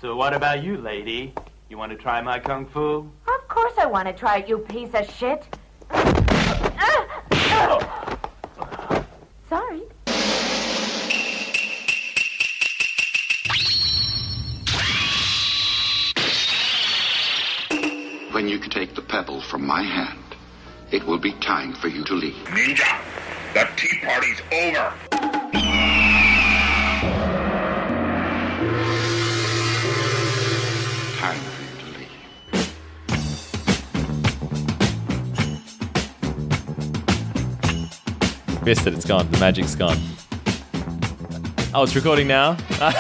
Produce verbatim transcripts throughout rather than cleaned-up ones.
So what about you, lady? You want to try my kung fu? Of course I want to try it, you piece of shit. Sorry. When you take the pebble from my hand, it will be time for you to leave. Ninja, the tea party's over. Time for you to leave. Missed it, it's gone. The magic's gone. Oh, it's recording now?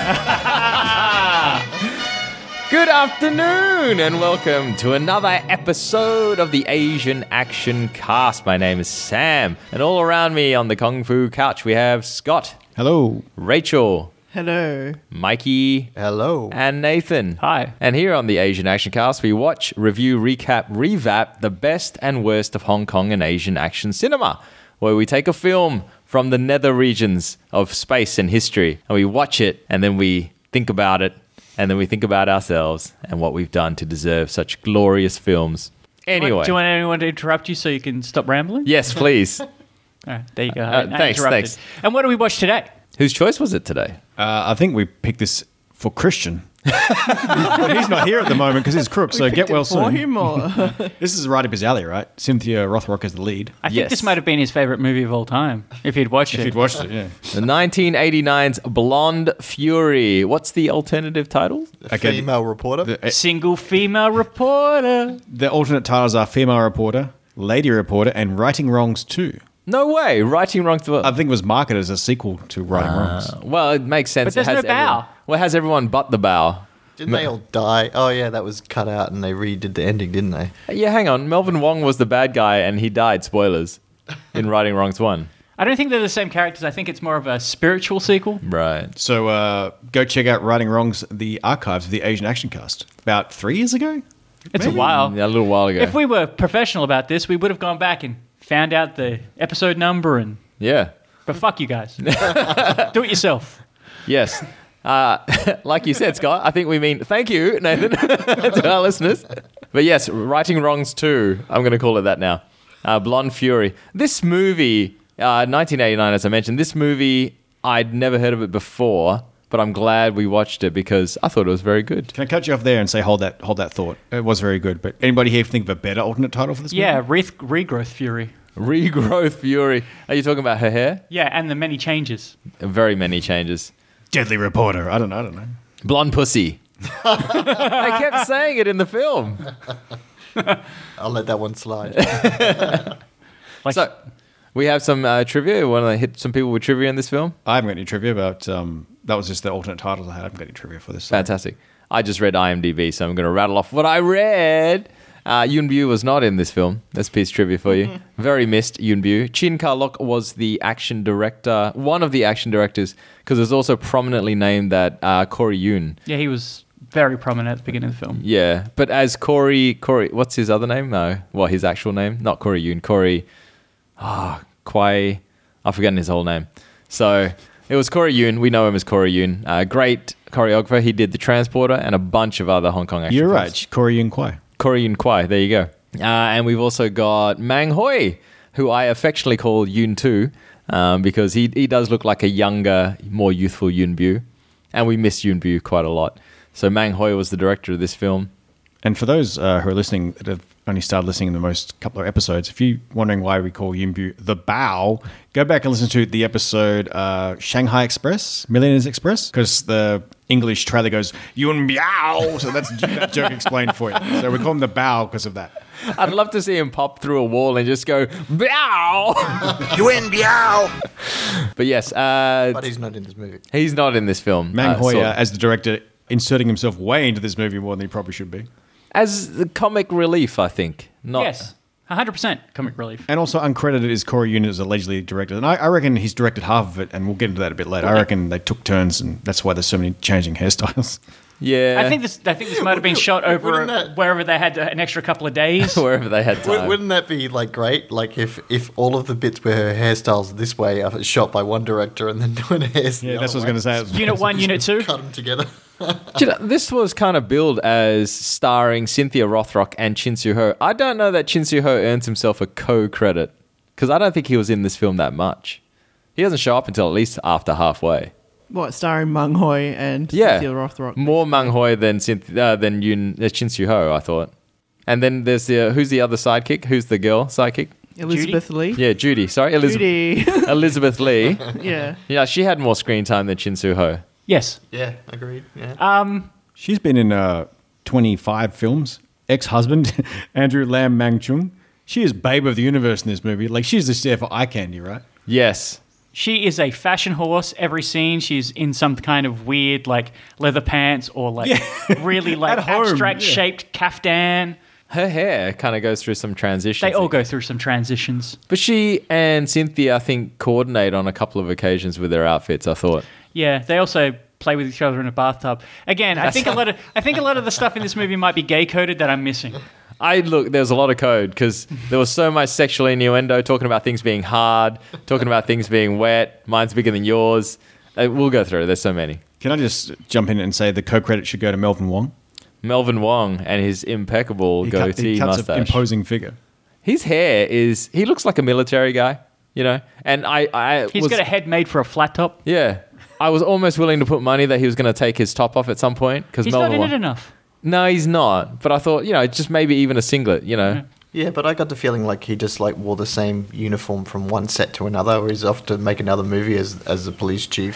Good afternoon and welcome to another episode of the Asian Action Cast. My name is Sam, and all around me on the Kung Fu couch we have Scott. Hello. Rachel. Hello. Mikey. Hello. And Nathan. Hi. And here on the Asian Action Cast, we watch, review, recap, revap the best and worst of Hong Kong and Asian action cinema, where we take a film from the nether regions of space and history, and we watch it, and then we think about it, and then we think about ourselves and what we've done to deserve such glorious films. Anyway. Do you want anyone to interrupt you so you can stop rambling? Yes, please. All right, there you go. Uh, I thanks, interrupted. thanks. And what do we watch today? Whose choice was it today? Uh, I think we picked this for Christian. But he's not here at the moment because he's crook, so get well For soon. him or? This is right up his alley, right? Cynthia Rothrock is the lead. I think Yes. this might have been his favourite movie of all time, if he'd watched If it. you'd watched it, yeah. The nineteen eighty-nine's Blonde Fury. What's the alternative title? Okay, Female reporter. The, Single female reporter. the alternate titles are Female Reporter, Lady Reporter, and Righting Wrongs two. No way. Righting Wrongs. To... I think it was marketed as a sequel to Righting Wrongs. Uh, well, it makes sense. But there's It has no bow. everyone- Well, it has everyone but the bow. Didn't they all die? Oh, yeah, that was cut out and they redid the ending, didn't they? Yeah, hang on. Melvin Wong was the bad guy and he died. Spoilers. In Righting Wrongs one. I don't think they're the same characters. I think it's more of a spiritual sequel. Right. So uh, go check out Righting Wrongs, the archives of the Asian Action Cast. About three years ago? It's a while. Yeah, a little while ago. If we were professional about this, we would have gone back and found out the episode number and... Yeah. But fuck you guys. Do it yourself. Yes. Uh, like you said, Scott, I think we mean thank you, Nathan, to our listeners. But yes, Righting Wrongs two, I'm going to call it that now. Uh, Blonde Fury. This movie, uh, nineteen eighty-nine, as I mentioned, this movie, I'd never heard of it before, but I'm glad we watched it because I thought it was very good. Can I cut you off there and say hold that hold that thought? It was very good. But anybody here think of a better alternate title for this movie? Yeah, re- Regrowth Fury. Regrowth Fury. Are you talking about her hair? Yeah, and the many changes. Very many changes. Deadly Reporter. I don't know. I don't know. Blonde Pussy. I kept saying it in the film. I'll let that one slide. Like, So, we have some uh, trivia. Want to hit some people with trivia in this film? I haven't got any trivia, but um, that was just the alternate titles I had. I haven't got any trivia for this. so- Fantastic. I just read IMDb, so I'm going to rattle off what I read. Uh, Yoon Bu was not in this film. That's a piece of trivia for you. Very missed Yoon Bu. Chin Ka-lok was the action director, one of the action directors, because it's also prominently named that uh, Corey Yoon. yeah, he was very prominent at the beginning of the film. Yeah, but as Corey, Corey, what's his other name? No, well, his actual name, not Corey Yoon, Corey, ah, Kwai, I've forgotten his whole name. So it was Corey Yoon. We know him as Corey Yoon. Uh, great choreographer. He did The Transporter and a bunch of other Hong Kong action You're films. right. Corey Yun Kwai. Corey Yoon Kwai, there you go. Uh, and we've also got Mang Hoi, who I affectionately call Yoon Tu, um, because he he does look like a younger, more youthful Yoon Bu. And we miss Yoon Bu quite a lot. So Mang Hoi was the director of this film. And for those uh, who are listening that have only started listening in the most couple of episodes, if you're wondering why we call Yinbu the Bow, go back and listen to the episode uh, Shanghai Express, Millionaires Express, because the English trailer goes, Yun Biao. So that's that joke explained for you. So we call him the Bow because of that. I'd love to see him pop through a wall and just go, Bow! Yuen Biao. But yes, uh, But he's not in this movie. he's not in this film. Mang uh, Hoi, sort uh, of. as the director, inserting himself way into this movie more than he probably should be. As the comic relief, I think. Not, Yes, one hundred percent comic relief. And also uncredited is Corey Yun as allegedly directed. And I, I reckon he's directed half of it, and we'll get into that a bit later. I reckon they took turns, and that's why there's so many changing hairstyles. Yeah. I think this. I think this might have been shot over Wouldn't that- wherever they had an extra couple of days. wherever they had Wou- time. Wouldn't that be like great? Like if, if all of the bits where her hairstyles this way are shot by one director and then doing hairs. Yeah, that's what I was going to say. Unit one, unit two. Cut them together. Do you know, this was kind of billed as starring Cynthia Rothrock and Chin Soo Ho. I don't know that Chin Soo Ho earns himself a co-credit because I don't think he was in this film that much. He doesn't show up until at least after halfway. What, starring Mung Hoi and Yeah, Cynthia Rothrock? more Mung Hoi than Cynthia, uh, than Yun, uh, Chin Soo Ho, I thought. And then there's the uh, who's the other sidekick? Who's the girl sidekick? Elizabeth Lee. Yeah, Judy. Sorry, Elizabeth. Judy. Elizabeth Lee. Yeah. Yeah, she had more screen time than Chin Soo Ho. Yes. Yeah, agreed. Yeah. Um. She's been in uh, twenty-five films. Ex-husband, Andrew Lam Mang Chung. She is babe of the universe in this movie. Like, she's just there for eye candy, right? Yes. She is a fashion horse. Every scene, she's in some kind of weird, like leather pants or like really like At home, abstract yeah. shaped caftan. Her hair kind of goes through some transitions. They all go through some transitions. But she and Cynthia, I think, coordinate on a couple of occasions with their outfits, I thought. Yeah, they also play with each other in a bathtub. Again, I think a lot of I think a lot of the stuff in this movie might be gay coded that I'm missing. I look, there's a lot of code because there was so much sexual innuendo, talking about things being hard, talking about things being wet. Mine's bigger than yours. Uh, We'll go through it. There's so many. Can I just jump in and say the co-credit should go to Melvin Wong? Melvin Wong and his impeccable He, cut, goatee he cuts mustache. an imposing figure. His hair is, he looks like a military guy, you know? And I, I He's was, got a head made for a flat top. yeah. I was almost willing to put money that he was going to take his top off at some point because He's Melvin not in Wong. it enough. No, he's not. But I thought, you know, just maybe even a singlet, you know? Yeah, but I got the feeling like he just like wore the same uniform from one set to another, or he's off to make another movie as as the police chief.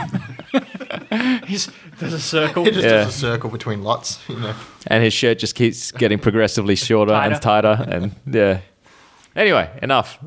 He's, there's a circle. He just Yeah. does a circle between lots, you know. And his shirt just keeps getting progressively shorter and tighter. And yeah. Anyway, enough.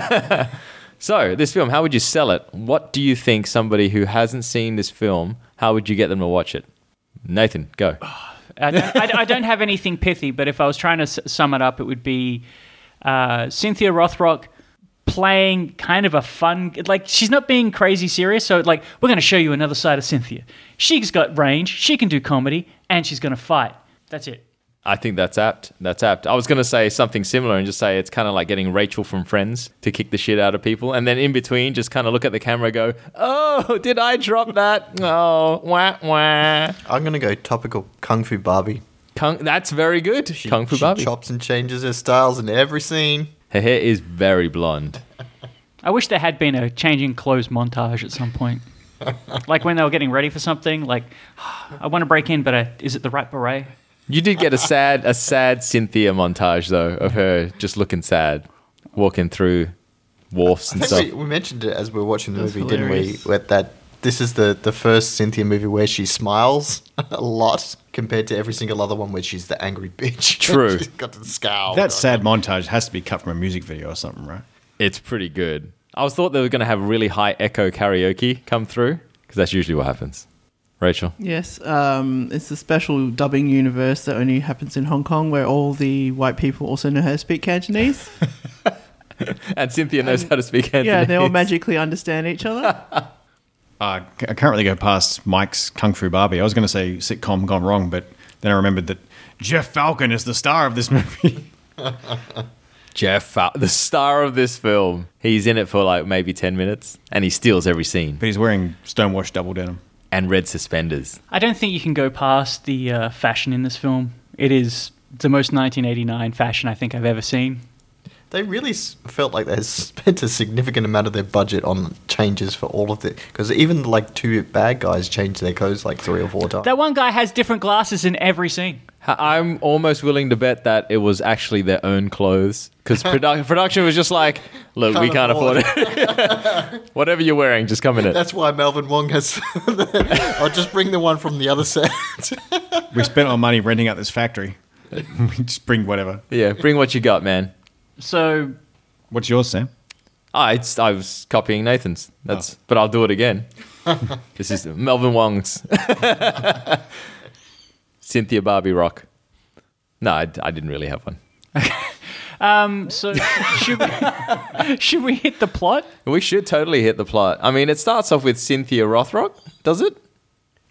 So, this film, how would you sell it? What do you think somebody who hasn't seen this film, how would you get them to watch it? Nathan, go. I don't, I, I don't have anything pithy, but if I was trying to s- sum it up, it would be uh, Cynthia Rothrock playing kind of a fun, like she's not being crazy serious. So like, we're going to show you another side of Cynthia. She's got range, she can do comedy, and she's going to fight. That's it. I think that's apt. That's apt. I was going to say something similar and just say it's kind of like getting Rachel from Friends to kick the shit out of people. And then in between, just kind of look at the camera and go, oh, did I drop that? Oh, wah, wah. I'm gonna go topical Kung Fu Barbie. Kung, that's very good. She, Kung Fu she Barbie. chops and changes her styles in every scene. Her hair is very blonde. I wish there had been a changing clothes montage at some point. Like when they were getting ready for something, like, I want to break in, but uh, is it the right beret? You did get a sad, a sad Cynthia montage though of her just looking sad, walking through wharfs I and think stuff. we, we mentioned it as we were watching the That's movie, hilarious. didn't we? With that this is the, the first Cynthia movie where she smiles a lot compared to every single other one where she's the angry bitch. True. She's got the scowl. That sad montage has to be cut from a music video or something, right? It's pretty good. I was thought they were going to have really high echo karaoke come through because that's usually what happens. Rachel. Yes, um, it's a special dubbing universe that only happens in Hong Kong where all the white people also know how to speak Cantonese. And Cynthia knows how to speak Cantonese. Yeah, they all magically understand each other. Uh, I can't really go past Mike's Kung Fu Barbie. I was going to say sitcom gone wrong, but then I remembered that Jeff Falcon is the star of this movie. Jeff, Fal- the star of this film. He's in it for like maybe ten minutes and he steals every scene. But he's wearing stonewashed double denim. And red suspenders. I don't think you can go past the uh, fashion in this film. It is the most nineteen eighty-nine fashion I think I've ever seen. They really s- felt like they spent a significant amount of their budget on changes for all of it. Because even like two bad guys changed their clothes like three or four times. That one guy has different glasses in every scene. I'm almost willing to bet that it was actually their own clothes because produ- production was just like, look, Can't we can't afford afford it. Whatever you're wearing, just come in it. That's why Melvin Wong has. I'll just bring the one from the other set. We spent our money renting out this factory. We just bring whatever. Yeah, bring what you got, man. So, What's yours, Sam? Ah, it's, I was copying Nathan's. That's, but I'll do it again. This is Melvin Wong's Cynthia Barbie Rock. No, I, I didn't really have one. um, so should we, should we hit the plot? We should totally hit the plot. I mean, it starts off with Cynthia Rothrock, does it?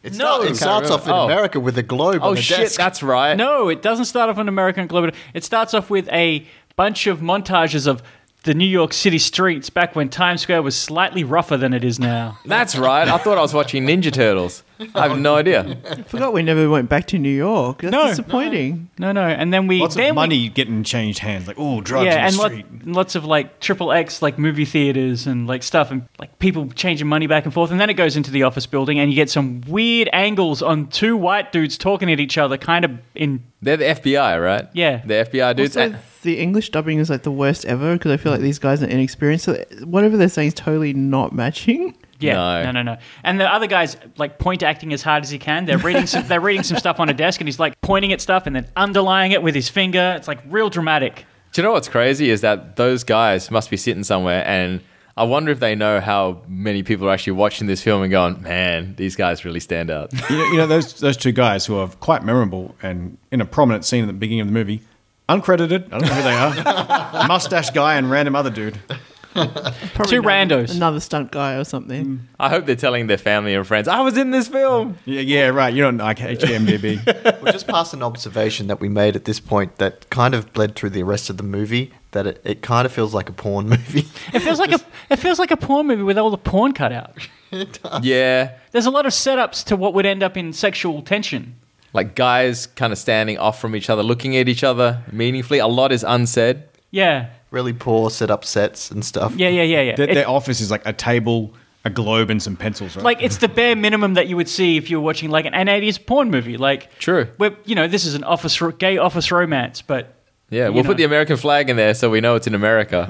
It, No. start, it starts off in Oh. America with a globe Oh on a shit, desk. that's right. No, it doesn't start off on American Global. It starts off with a bunch of montages of the New York City streets back when Times Square was slightly rougher than it is now. That's right. I thought I was watching Ninja Turtles. I have no idea. I forgot we never went back to New York. That's No. disappointing. No, no, and then we Lots then of we- money getting changed hands. Like, oh, drugs yeah, in and the lot, street. lots of like triple X like movie theaters and like stuff and like people changing money back and forth, and then it goes into the office building, and you get some weird angles on two white dudes talking at each other, kind of in They're the F B I, right? Yeah. The F B I dudes. Also, the English dubbing is like the worst ever because I feel like these guys are inexperienced. So whatever they're saying is totally not matching. Yeah, No. no, no, no. And the other guy's like point acting as hard as he can. They're reading some, they're reading some stuff on a desk, and he's like pointing at stuff and then underlying it with his finger. It's like real dramatic. Do you know what's crazy is that those guys must be sitting somewhere, and I wonder if they know how many people are actually watching this film and going, man, these guys really stand out. You know, you know those those two guys who are quite memorable and in a prominent scene at the beginning of the movie, uncredited. I don't know who they are. Mustache guy and random other dude. Probably Two another, randos. Another stunt guy or something. I hope they're telling their family and friends, I was in this film. Yeah, yeah, right. You don't like H M D B. We'll just pass an observation that we made at this point that kind of bled through the rest of the movie. That it, it kind of feels like a porn movie. It feels like a it feels like a porn movie with all the porn cut out. Yeah. There's a lot of setups to what would end up in sexual tension. Like guys kind of standing off from each other, looking at each other meaningfully. A lot is unsaid. Yeah, Really poor set up sets and stuff. yeah, yeah, yeah, yeah. Their, It- their office is like a table, a globe, and some pencils, right? like it's the bare minimum that you would see if you were watching like an eighties porn movie. Like True. where you know this is an office ro- gay office romance, but Yeah, you we'll know. put the American flag in there so we know it's in America.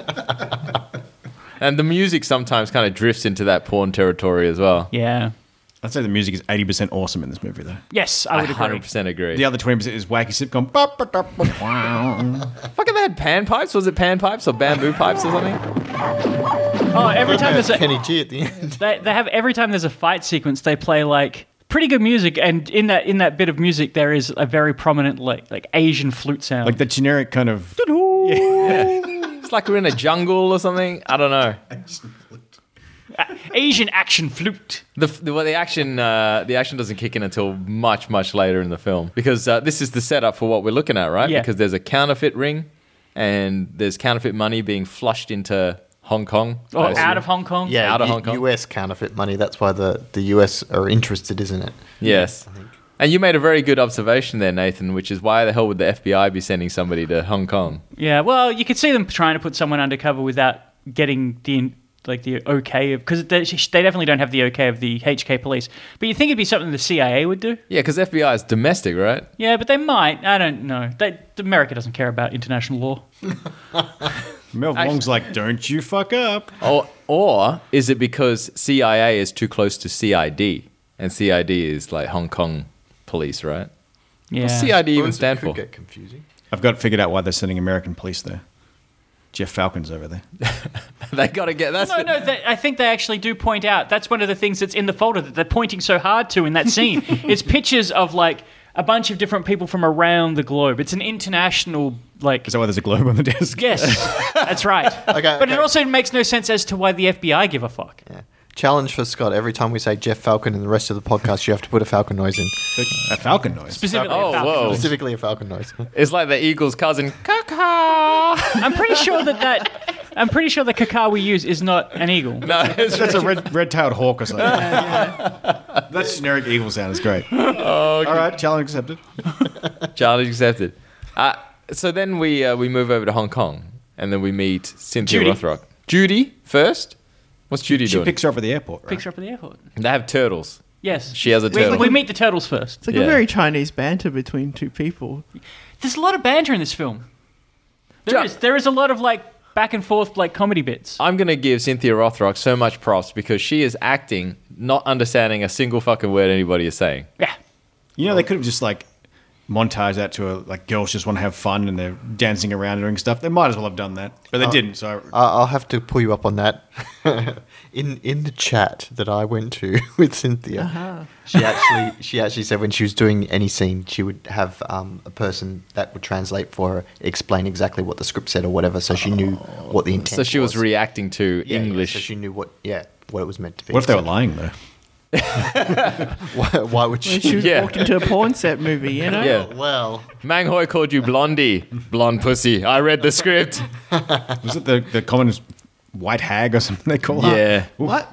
And the music sometimes kind of drifts into that porn territory as well. yeah, I'd say the music is eighty percent awesome in this movie, though. yes, I I would one hundred agree. percent agree. The other twenty percent is wacky sitcom. Fucking they had pan pipes. Was it pan pipes or bamboo pipes or something? Oh, every time there's a Kenny G at the end. they, they have every time there's a fight sequence, they play like pretty good music, and in that in that bit of music there is a very prominent like like Asian flute sound. Like the generic kind of. It's like we're in a jungle or something. I don't know. Asian action flute. The the, well, the action uh, the action doesn't kick in until much much later in the film because uh, this is the setup for what we're looking at, right? Yeah. Because there's a counterfeit ring, and there's counterfeit money being flushed into Hong Kong. Or I assume. out of Hong Kong. Yeah, Out of U- Hong Kong. U S counterfeit money. That's why the, the U S are interested, isn't it? Yes. And you made a very good observation there, Nathan, which is why the hell would the F B I be sending somebody to Hong Kong? Yeah, well, you could see them trying to put someone undercover without getting the like the okay of because they, they definitely don't have the okay of the H K police. But you think it'd be something the C I A would do? Yeah, because F B I is domestic, right? Yeah, but they might. I don't know. They, America doesn't care about international law. Mel Wong's like, don't you fuck up. Or or is it because C I A is too close to C I D, and C I D is like Hong Kong police, right? Yeah. What's C I D even Those stand could for? get confusing. I've got figured out why they're sending American police there. Jeff Falcon's over there. They got to get that's No, the- no, they, I think they actually do point out. That's one of the things that's in the folder that they're pointing so hard to in that scene. It's pictures of like a bunch of different people from around the globe. It's an international like. Is that why there's a globe on the desk? Yes, that's right. Okay, but it okay. also makes no sense as to why the F B I give a fuck. Yeah. Challenge for Scott. Every time we say Jeff Falcon in the rest of the podcast, you have to put a Falcon noise in. A Falcon noise. Specifically, Oh, a falcon. whoa. Specifically a Falcon noise. It's like the Eagles' cousin. I'm pretty sure that that I'm pretty sure the caca we use is not an eagle. No, it's That's a red, red-tailed hawk or something. That's generic eagle sound. It's great. All right, challenge accepted. challenge accepted. Uh, so then we uh, we move over to Hong Kong, and then we meet Cynthia Judy. Rothrock. Judy first. What's Judy She doing? picks her up at the airport, right? Picks her up at the airport. They have turtles. Yes, She has a we, turtle. we meet the turtles first. It's like Yeah. a very Chinese banter between two people. There's a lot of banter in this film. There Ja- is. There is a lot of like back and forth like comedy bits. I'm going to give Cynthia Rothrock so much props because she is acting, not understanding a single fucking word anybody is saying. Yeah. You know, they could have just like montage that to a, like girls just want to have fun and they're dancing around and doing stuff. They might as well have done that, but they didn't. So I- I'll have to pull you up on that. in in the chat that I went to with Cynthia, she actually she actually said when she was doing any scene, she would have um, a person that would translate for her, explain exactly what the script said or whatever, so she knew what the intent. So she was was reacting to Yeah, yeah, English. so she knew what yeah what it was meant to be. what if they were So- lying though? why, why would When she? she Yeah. walked into a porn set movie, you know? Yeah. Well, Mang Hoi called you blondie. Blonde pussy. I read the script. Was it the, the common white hag or something they call her? Yeah. What?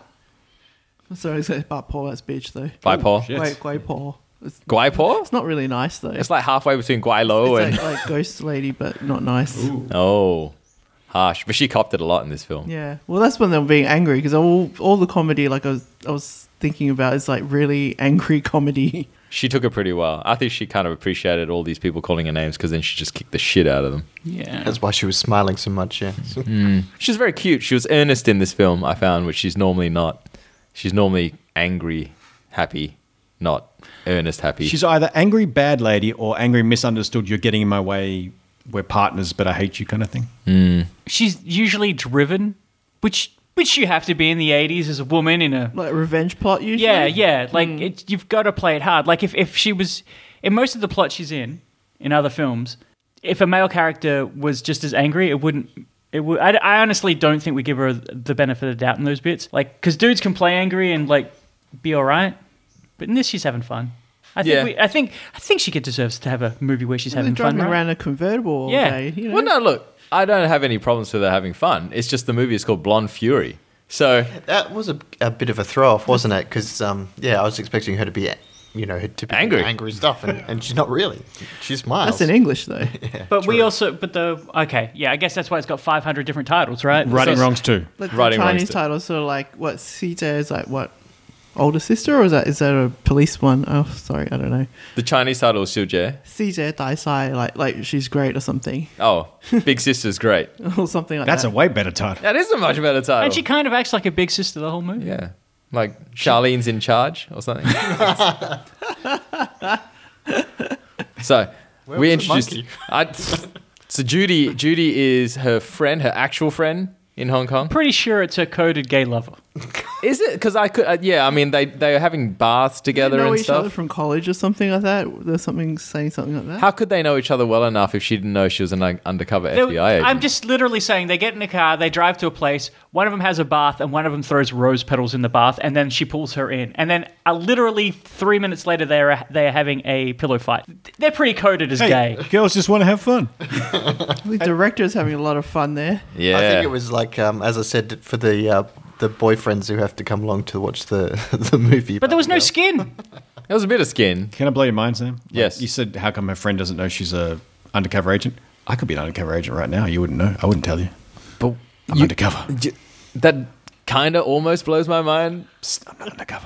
Sorry, it's about Paul, that's bitch, though. By Paul. shit. Wait, Guai Paul. It's, Guai Paul? it's not really nice, though. It's like halfway between Guai Lo It's and. like, like Ghost Lady, but not nice. Oh. Harsh. But she copped it a lot in this film. Yeah. Well, that's when they were being angry because all all the comedy, like I was, I was thinking about, is like really angry comedy. She took it pretty well. I think she kind of appreciated all these people calling her names because then she just kicked the shit out of them. Yeah. that's why she was smiling so much. Yeah. She's very cute. She was earnest in this film, I found, which she's normally not. She's normally angry, happy, not earnest, happy. She's either angry bad lady or angry misunderstood. You're getting in my way. We're partners, but I hate you, kind of thing. She's usually driven, which which you have to be in the eighties as a woman in a Like revenge plot, usually. yeah yeah like it, you've got to play it hard. Like if if she was in most of the plot she's in in other films, if a male character was just as angry, it wouldn't. It would. I, I honestly don't think we give her the benefit of the doubt in those bits. Like because dudes can play angry and like be all right, but in this she's having fun. I think Yeah. we, I think I think she deserves to have a movie where she's They're having fun. driving Right? around a convertible all Yeah. day. You know? Well, no, look, I don't have any problems with her having fun. It's just the movie is called Blonde Fury. So, That was a, a bit of a throw off, wasn't it? Because um, yeah, I was expecting her to be, you know, her typical Angry. angry stuff, and, and she's not really. She smiles. That's in English, though. But we also, but the okay, yeah, I guess that's why it's got five hundred different titles, right? Righting So- wrongs too. Like the Writing wrongs Chinese too. title is sort of like what Sita is like what older sister or is that is that a police one? Oh, sorry, I don't know. the Chinese title is Xiu Jie. Sita Dai Sai, like like she's great or something Oh, Big Sister's great. or something like That's that. a way better title. That is a much better title. And she kind of acts like a big sister the whole movie. Yeah. Like Charlene's in charge or something. So we was the introduced. monkey? I, so Judy, Judy is her friend, her actual friend in Hong Kong. Pretty sure it's a coded gay lover. Is it? Because I could. Uh, yeah, I mean they they are having baths They together know and each other stuff. from college or something like that. There's something saying something like that. How could they know each other well enough if she didn't know she was an like, undercover They- F B I agent? I'm just literally saying they get in a car, they drive to a place, one of them has a bath, and one of them throws rose petals in the bath, and then she pulls her in. And then uh, literally three minutes later, they're they are having a pillow fight. They're pretty coded as Hey, gay. girls just want to have fun. The director is having a lot of fun there. yeah. I think it was like, um, as I said, for the uh, the boyfriends who have to come along to watch the the movie. But there was no Yeah. skin. There was a bit of skin. Can I blow your mind, Sam? Like, Yes. You said, how come her friend doesn't know she's a undercover agent? I could be an undercover agent right now. You wouldn't know. I wouldn't tell you. But I'm you- undercover. y- that kind of almost blows my mind. Psst, I'm not undercover.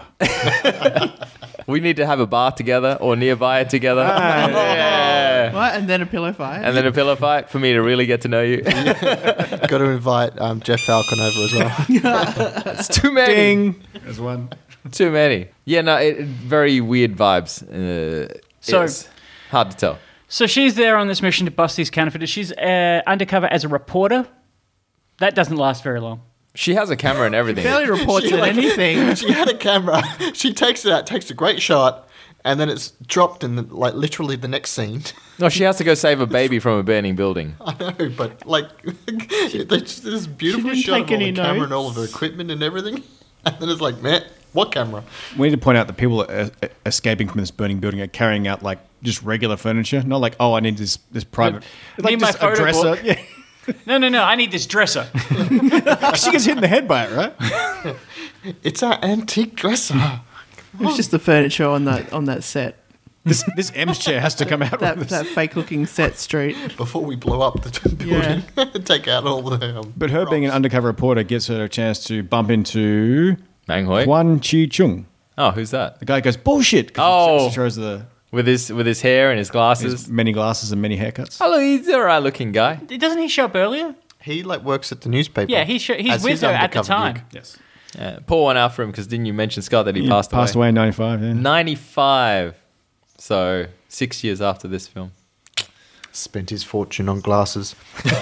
We need to have a bath together or nearby it together. yeah. What? And then a pillow fight. And then a pillow fight for me to really get to know you. Got to invite um, Jeff Falcon over as well. It's too many. Ding. There's one. Too many. Yeah, no, it, it- very weird vibes. Uh, So- it's hard to tell. So she's there on this mission to bust these counterfeiters. She's uh, undercover as a reporter. That doesn't last very long. She has a camera and everything. barely reports She, at like- anything. She had a camera. She takes it out, takes a great shot, and then it's dropped in the, like literally the next scene. No, she has to go save a baby from a burning building. I know, but like there's this beautiful didn't shot of take all the any camera and all of notes. the equipment and everything, and then it's like, man, what camera? We need to point out that people uh, uh, escaping from this burning building are carrying out like just regular furniture, not like, oh, I need this this private. I like need my just a photo dresser. book. Yeah. No, no, no. I need this dresser. She gets hit in the head by it, right? It's our antique dresser. It was just the furniture on that on that set. This this M's chair has to come out. That with that this. fake looking set street. Before we blow up the t- building, take out all the. Um, But her being an props. undercover reporter gets her a chance to bump into Mang Hoi. Huan Chi Chung. Oh, who's that? The guy goes bullshit. 'cause Oh. she shows the With his with his hair and his glasses. his many glasses and many haircuts. Oh, look, he's a right looking guy. Doesn't he show up earlier? He like works at the newspaper. Yeah, he sho- he's as with his her at the undercover time. gig. Yes, Yeah, pour one out for him because didn't you mention, Scott, that he, he passed, passed away in ninety-five. Yeah. ninety-five. So six years after this film. Spent his fortune on glasses.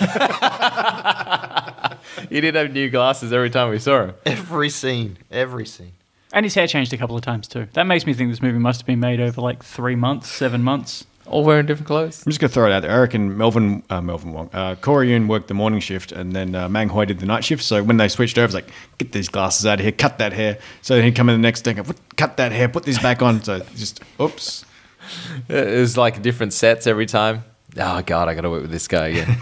He did have new glasses every time we saw him. Every scene, every scene. And his hair changed a couple of times too. That makes me think this movie must have been made over like three months, seven months. All wearing different clothes. I'm just going to throw it out there. I reckon Melvin, uh, Melvin Wong, uh, Corey Yuen worked the morning shift and then uh, Mang Hoi did the night shift. So when they switched over, it's like, get these glasses out of here, cut that hair. So then he'd come in the next day and go, cut that hair, put this back on. So just, oops. It was like different sets every time. Oh, God, I got to work with this guy again.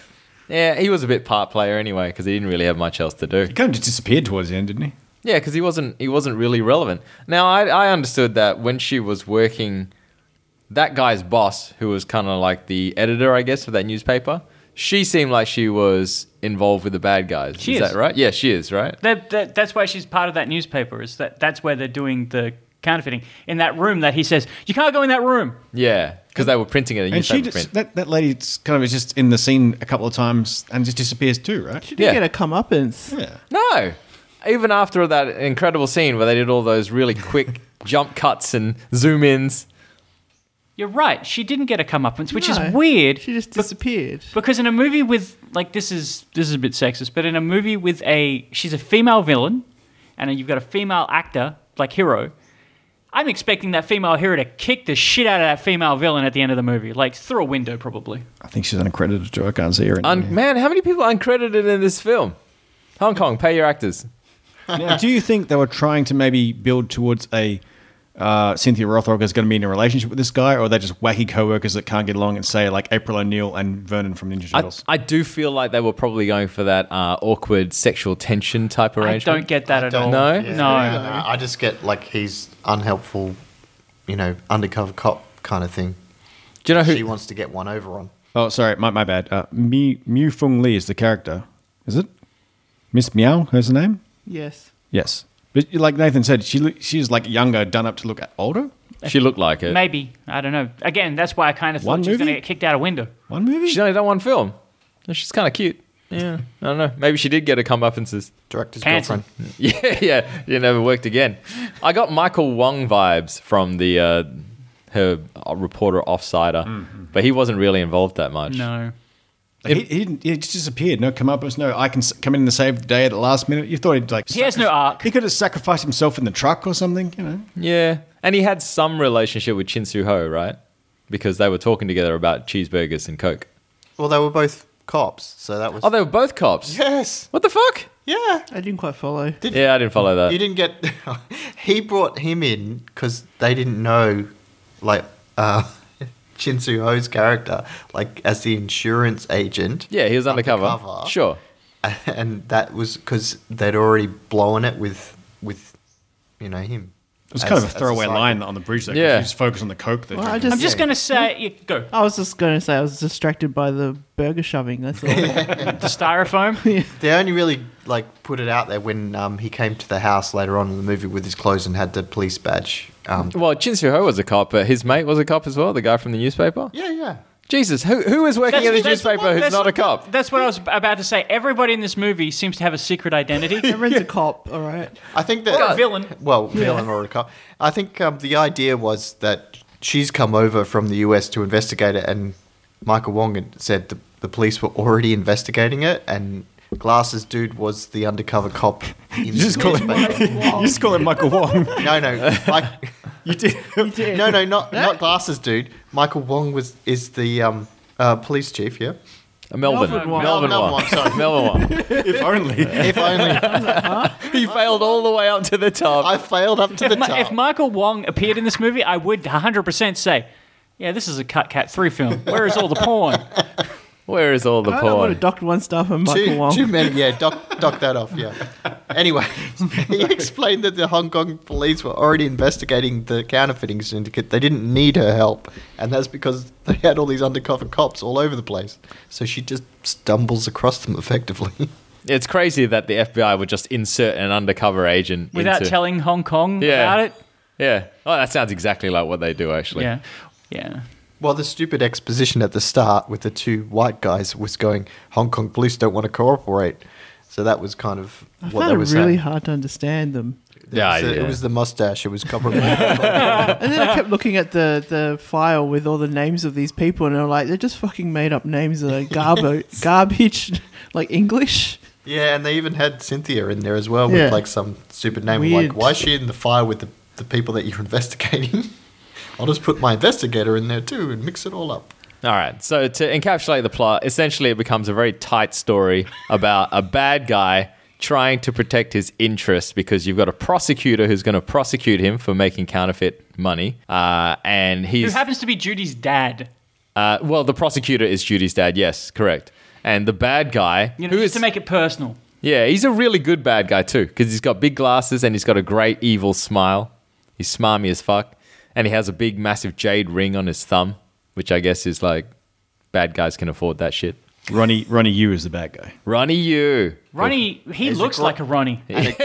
Yeah, he was a bit part player anyway because he didn't really have much else to do. He kind of just disappeared towards the end, didn't he? Yeah, because he wasn't, he wasn't really relevant. Now, I, I understood that when she was working... That guy's boss, who was kind of like the editor, I guess, of that newspaper, she seemed like she was involved with the bad guys. She is, is. that right? Yeah, she is, right? That, that, that's why she's part of that newspaper. Is that that's where they're doing the counterfeiting in that room that he says you can't go in that room. Yeah, because they were printing it in a And she newspaper just, print. that, that lady kind of is just in the scene a couple of times and just disappears too, right? She did Yeah. get a comeuppance. Yeah. No, even after that incredible scene where they did all those really quick jump cuts and zoom ins. You're right. She didn't get a comeuppance, which No, is weird. She just disappeared. Because in a movie with like this is this is a bit sexist, but in a movie with a she's a female villain, and you've got a female actor like hero. I'm expecting that female hero to kick the shit out of that female villain at the end of the movie, like through a window probably. I think she's uncredited too. I can't see her. In Un- man, how many people are uncredited in this film? Hong Kong, pay your actors. Now, do you think they were trying to maybe build towards a uh, Cynthia Rothrock is going to be in a relationship with this guy, or are they just wacky co-workers that can't get along and say like April O'Neil and Vernon from Ninja I, Turtles? I do feel like they were probably going for that uh, awkward sexual tension type I arrangement. don't get that at all. No? no. No, I just get like he's unhelpful, you know, undercover cop kind of thing. Do you know who? She wants to get one over on. Oh, sorry, my, my bad. Uh, Mi, Mew Fung Lee is the character, is it? Miss Meow, has the name? Yes. Yes. But like Nathan said, she lo- she's like younger, done up to look older. She looked like it. Maybe. I don't know. Again, that's why I kind of thought One she was going to movie? get kicked out a window. One movie. She's only done one film. She's kind of cute. Yeah, I don't know. Maybe she did get a comeuppance. Director's Handsome. girlfriend. Yeah, yeah. You never worked again. I got Michael Wong vibes from the uh, her uh, reporter Offsider, Mm-hmm. but he wasn't really involved that much. No. He, he didn't. He just disappeared. No comeuppance. No, I can s- come in and save the day at the last minute. You thought he'd like. He has no arc. He could have sacrificed himself in the truck or something. You know. Yeah, and he had some relationship with Chin Soo Ho, right? Because they were talking together about cheeseburgers and Coke. Well, they were both cops, so that was. Oh, they were both cops. yes. What the fuck? Yeah. I didn't quite follow. Did, Yeah, I didn't follow that. You didn't get. He brought him in because they didn't know, like, uh, Chin Soo Ho's character, like, as the insurance agent. Yeah, he was undercover. Undercover. Sure. And that was because they'd already blown it with, with, you know, him. It was As- kind of a as throwaway cycle. line on the bridge there. Yeah. Yeah. Just focus on the Coke. They're Well, I drinking. just- I'm just Yeah. going to say, yeah, go. I was just going to say I was distracted by the burger shoving. That's all. The styrofoam. They only really, like, put it out there when um, he came to the house later on in the movie with his clothes and had the police badge. Um, Well, Chin Soo Ho was a cop, but his mate was a cop as well, the guy from the newspaper. yeah, yeah. Jesus, who who is working That's- in a that's- newspaper who's that's- not a cop? That's what I was about to say. Everybody in this movie seems to have a secret identity. Everyone's a cop, all right. I think that Or a villain. Well, villain or a cop. I think um, the idea was that she's come over from the U S to investigate it, and Michael Wong had said the, the police were already investigating it, and Glasses Dude was the undercover cop. In You just call him. newspaper. You just call him Michael Wong. No, no, Mike, You did. no, no, not not Glasses Dude. Michael Wong was is the um, uh, police chief. Yeah, Uh, Melvin. Melvin Wong. Melvin Melvin Wong. Wong, sorry. Melvin Wong. If only. if only He failed all the way up to the top. I failed up to the If, Ma- top. if Michael Wong appeared in this movie, I would one hundred percent say, yeah, this is a Cut Cat three film. Where is all the porn? Where is all the I don't want to porn? dock one stuff on Michael too, Wong. too many, yeah, dock, dock that off, yeah. Anyway, he explained that the Hong Kong police were already investigating the counterfeiting syndicate. They didn't need her help, and that's because they had all these undercover cops all over the place. So she just stumbles across them effectively. It's crazy that the F B I would just insert an undercover agent Without into, telling Hong Kong Yeah. about it? Yeah. Oh, that sounds exactly like what they do, actually. Yeah. Yeah. Well, the stupid exposition at the start with the two white guys was going, Hong Kong police don't want to cooperate. So that was kind of I what found they it were really saying. hard to understand them. Yeah, it, was, yeah. it was the mustache. It was covering. And then I kept looking at the, the file with all the names of these people, and I'm like, they're just fucking made up names that are garbo- garbage, like English. Yeah, and they even had Cynthia in there as well with Yeah. like some stupid name. Weird. Like, why is she in the fire with the, the people that you're investigating? I'll just put my investigator in there too and mix it all up. All right. So to encapsulate the plot, essentially it becomes a very tight story about a bad guy trying to protect his interests because you've got a prosecutor who's going to prosecute him for making counterfeit money. Uh, and Who he's... happens to be Judy's dad. Uh, well, the prosecutor is Judy's dad. Yes, correct. And the bad guy... You know, who just is, to make it personal. Yeah, he's a really good bad guy too because he's got big glasses and he's got a great evil smile. He's smarmy as fuck. And he has a big, massive jade ring on his thumb, which I guess is like bad guys can afford that shit. Ronnie Ronnie Yu is the bad guy. Ronnie Yu. Ronnie, he He's a looks gr- like a Ronnie.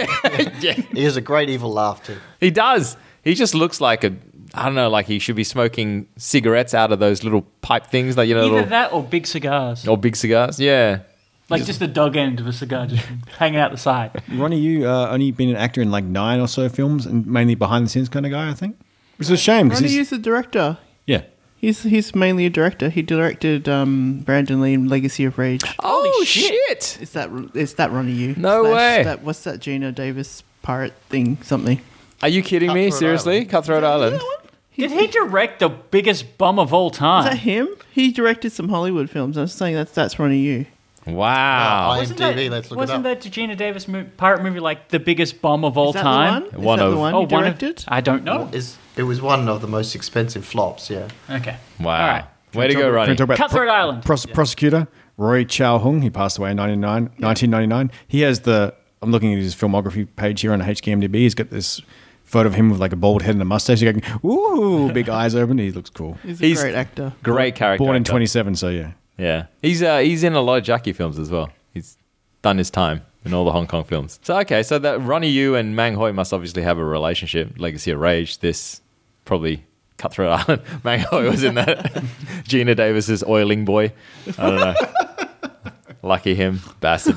He has a great evil laugh too. He does. He just looks like a, I don't know, like he should be smoking cigarettes out of those little pipe things, like, you know, Either little, that or big cigars. or big cigars. Yeah. Like just the dog end of a cigar just hanging out the side. Ronnie Yu uh, only been an actor in like nine or so films and mainly behind the scenes kind of guy, I think. Which is a shame. 'cause Ronnie he's- Yu's the director. Yeah. He's he's mainly a director. He directed um, Brandon Lee in Legacy of Rage. Oh, shit. shit. Is that is that Ronnie Yu? No way. That, what's that Gina Davis pirate thing? Something. Are you kidding me? Cutthroat Seriously? Island. Cutthroat Island? Did he direct the biggest bomb of all Is time? that him? He directed some Hollywood films. I was saying that's that's Ronnie Yu. Wow. Oh, Wasn't IMDb, that, let's look it wasn't up. that Gina Davis mo- pirate movie like the biggest bomb of all Is that time? the one? Is One that of- the one Oh, he one of- directed? I don't know. Is it was one of the most expensive flops, yeah. Okay. Wow. All right. Way to Can we go, talk- Ronnie. Can we talk about Cutthroat pro- Island. pros- Prosecutor Roy Chow Hung. He passed away in ninety-nine, nineteen ninety-nine. He has the. I'm looking at his filmography page here on H K M D B. He's got this photo of him with like a bald head and a mustache. He's going, ooh, big eyes open. He looks cool. He's a He's- great actor. Great character. Born in actor. twenty-seven, so yeah. Yeah. He's uh, he's in a lot of Jackie films as well. He's done his time in all the Hong Kong films. So, okay, so that Ronnie Yu and Mang Hoi must obviously have a relationship. Legacy of Rage, this probably Cutthroat Island. Mang Hoi was in that. Gina Davis's oiling boy. I don't know. Lucky him, bastard.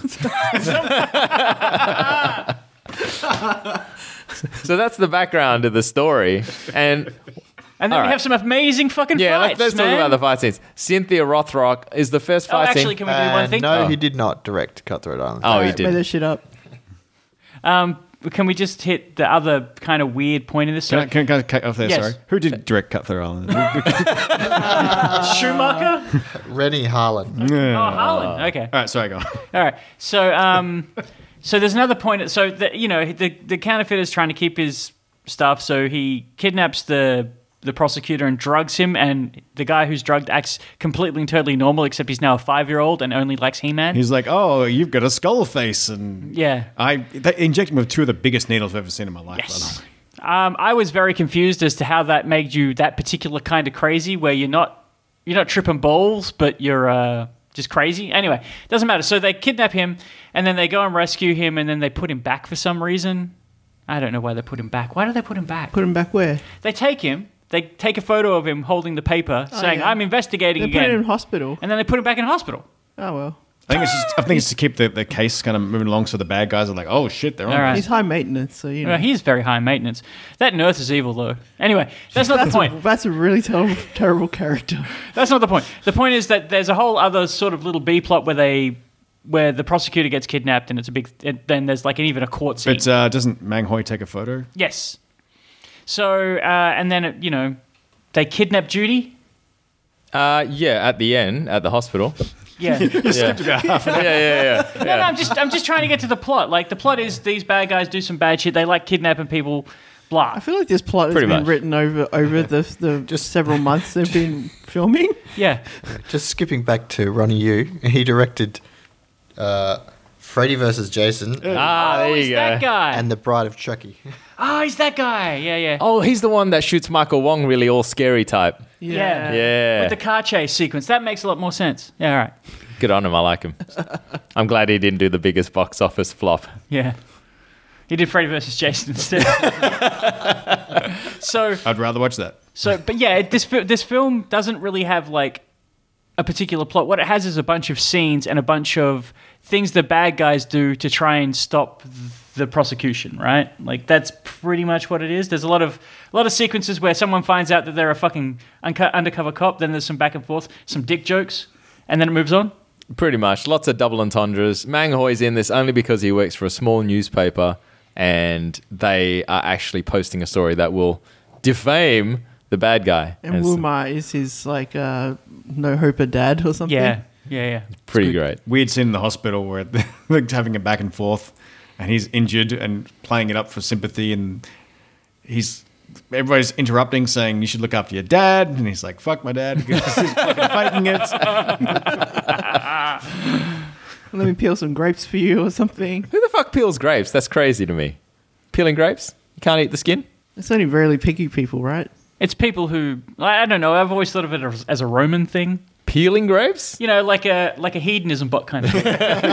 So that's the background of the story. And And then All we right. have some amazing fucking yeah, fights, let's, let's talk man. about the fight scenes. Cynthia Rothrock is the first Oh, fight actually, scene. can we do one Uh, thing? no, Oh. he did not direct Cutthroat Island. Oh, he Alright, Made did. this shit up. Um, can we just hit the other kind of weird point in this? Can I, So, can, I- can I cut off there? Yes. Sorry. Who did direct Cutthroat Island? Schumacher? Rennie Harlan. Oh, Harlan. Okay. All right, sorry, go on. All right. So, um, so there's another point. So, the, you know, the the counterfeiter's trying to keep his stuff, so he kidnaps the the prosecutor and drugs him, and the guy who's drugged acts completely and totally normal, except he's now a five year old and only likes He-Man. He's like, oh, you've got a skull face. And Yeah. I they inject him with two of the biggest needles I've ever seen in my life. by the Yes. way. Um, I was very confused as to how that made you that particular kind of crazy, where you're not you're not tripping balls, but you're uh, just crazy. Anyway, doesn't matter. So they kidnap him, and then they go and rescue him, and then they put him back for some reason. I don't know why they put him back. Why do they put him back? Put him back where? They take him. They take a photo of him holding the paper, saying, yeah. "I'm investigating They put again," him in hospital. and then they put him back in hospital. Oh well. I think it's just, I think it's to keep the, the case kind of moving along so the bad guys are like, oh shit, they're on. All right. He's high maintenance, so you know. Well, he is very high maintenance. That nurse is evil, though. Anyway, that's not that's the point. A, that's a really terrible, terrible character. That's not the point. The point is that there's a whole other sort of little B plot where they, where the prosecutor gets kidnapped, and it's a big. It, then there's like an, even a court scene. But uh, doesn't Mang Hoi take a photo? Yes. So uh, and then it, you know, they kidnap Judy. Uh, yeah, at the end, at the hospital. Yeah. Yeah. yeah, yeah, yeah. No, no, I'm just I'm just trying to get to the plot. Like the plot is these bad guys do some bad shit. They like kidnapping people. Blah. I feel like this plot has Pretty been much. written over over the the just several months they've been filming. Yeah. Just skipping back to Ronnie Yu, he directed uh, Freddy versus Jason Ah, there Oh, you he's go. that guy. and The Bride of Chucky. Oh, he's that guy. Yeah, yeah. Oh, he's the one that shoots Michael Wong really all scary type. Yeah. Yeah. With the car chase sequence. That makes a lot more sense. Yeah, all right. Good on him. I like him. I'm glad he didn't do the biggest box office flop. Yeah. He did Freddy versus Jason instead. so, I'd rather watch that. so, but yeah, it- this fi- this film doesn't really have like a particular plot. What it has is a bunch of scenes and a bunch of things the bad guys do to try and stop the prosecution. Right? Like that's pretty much what it is. There's a lot of a lot of sequences where someone finds out that they're a fucking unco- undercover cop. Then there's some back and forth, some dick jokes, and then it moves on. Pretty much. Lots of double entendres. Mang Hoi's in this only because he works for a small newspaper and they are actually posting a story that will defame the bad guy. And it's Wuma is his like uh, no hoper dad or something. Yeah, yeah, yeah. pretty great. Weird scene in the hospital where they're having a back and forth, and he's injured and playing it up for sympathy, and he's everybody's interrupting, saying you should look after your dad, and he's like, "Fuck my dad," because he's fucking faking it. Let me peel some grapes for you or something. Who the fuck peels grapes? That's crazy to me. Peeling grapes? You can't eat the skin? It's only really picky people, right? It's people who I don't know. I've always thought of it as, as a Roman thing. Peeling grapes? You know, like a like a hedonism bot kind of thing.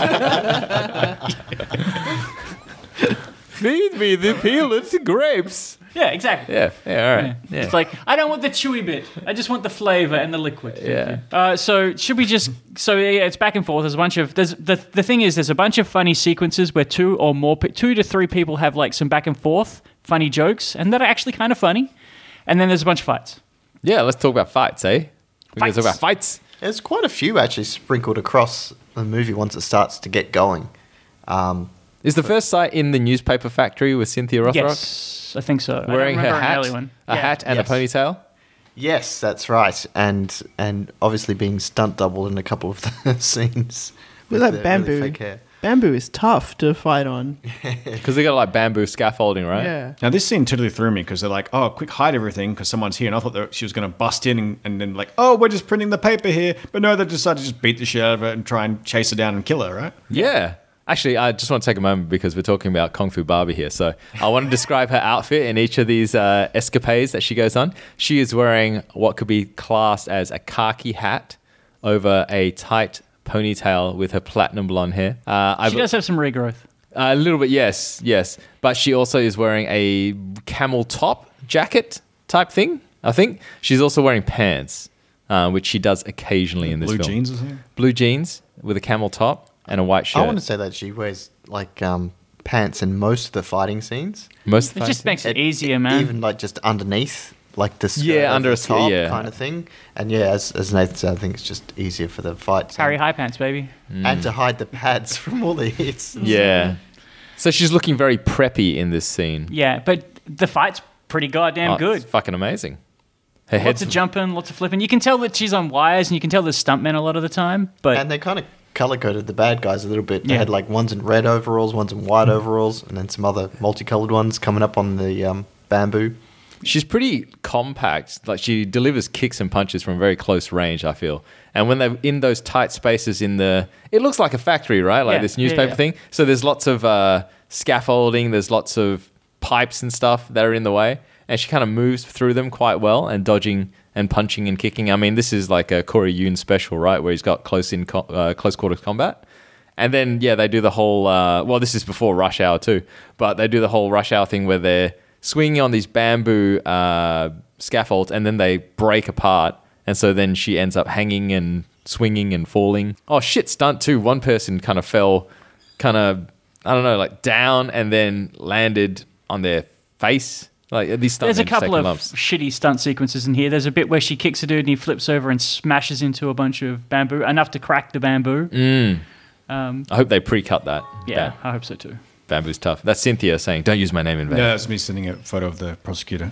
Feed me the peeled grapes. Yeah, exactly. Yeah, yeah, all right. Yeah. Yeah. It's like, I don't want the chewy bit. I just want the flavor and the liquid. Thank Yeah. you. Uh, so should we just? So yeah, it's back and forth. There's a bunch of. There's the the thing is, there's a bunch of funny sequences where two or more, pe- two to three people have like some back and forth funny jokes, and that are actually kind of funny. And then there's a bunch of fights. Yeah, let's talk about fights, eh? We can Fights. talk about fights. There's quite a few actually sprinkled across the movie once it starts to get going. Um, Is the first sight in the newspaper factory with Cynthia Rothrock? Yes, I think so. I don't Wearing her remember an hat, early one. a Yeah. hat and Yes. a ponytail? yes, that's right, and and obviously being stunt doubled in a couple of the scenes With with that the bamboo. really fake hair. Bamboo is tough to fight on. Because they got like bamboo scaffolding, right? Yeah. Now, this scene totally threw me because they're like, oh, quick, hide everything because someone's here. And I thought that she was going to bust in and, and then, like, oh, we're just printing the paper here. But no, they decided to just beat the shit out of her and try and chase her down and kill her, right? Yeah. Actually, I just want to take a moment because we're talking about Kung Fu Barbie here. So I want to describe her outfit in each of these uh, escapades that she goes on. She is wearing what could be classed as a khaki hat over a tight ponytail with her platinum blonde hair. Uh, I She does have some regrowth. A little bit, yes, yes. But she also is wearing a camel top jacket type thing, I think. She's also wearing pants, uh, which she does occasionally in this Blue film. jeans or something? Blue jeans with a camel top and a white shirt. I want to say that she wears like um, pants in most of the fighting scenes. Most of the It just time. makes it easier, man. Even like just underneath, like the skirt Yeah, over under the a skirt, top yeah. kind of thing. And yeah, as, as Nathan said, I think it's just easier for the fights Harry and, High Pants, baby. and to hide the pads from all the hits. Yeah. So she's looking very preppy in this scene. Yeah, but the fight's pretty goddamn Oh, good. It's fucking amazing. Her Lots head's of jumping, lots of flipping. You can tell that she's on wires, and you can tell there's stuntmen a lot of the time. But And they kind of color coded the bad guys a little bit. They Yeah. had like ones in red overalls, ones in white overalls, and then some other multicolored ones coming up on the um, bamboo. She's pretty compact. Like she delivers kicks and punches from very close range, I feel. And when they're in those tight spaces in the, it looks like a factory, right? Like Yeah, this yeah, newspaper yeah. thing. So there's lots of uh, scaffolding. There's lots of pipes and stuff that are in the way. And she kind of moves through them quite well and dodging and punching and kicking. I mean, this is like a Corey Yuen special, right? Where he's got close in co- uh, close quarters combat. And then, yeah, they do the whole, uh, well, this is before Rush Hour too, but they do the whole Rush Hour thing where they're swinging on these bamboo uh, scaffolds and then they break apart. And so then she ends up hanging and swinging and falling. Oh, shit, stunt too. One person kind of fell, kind of, I don't know, like down and then landed on their face. Like these stunt there's a men just couple take of lumps. shitty stunt sequences in here. There's a bit where she kicks a dude and he flips over and smashes into a bunch of bamboo, enough to crack the bamboo. Mm. Um, I hope they pre-cut that. yeah, Bam- I hope so too. Bamboo's tough. That's Cynthia saying, don't use my name in vain. Yeah, that's me sending a photo of the prosecutor.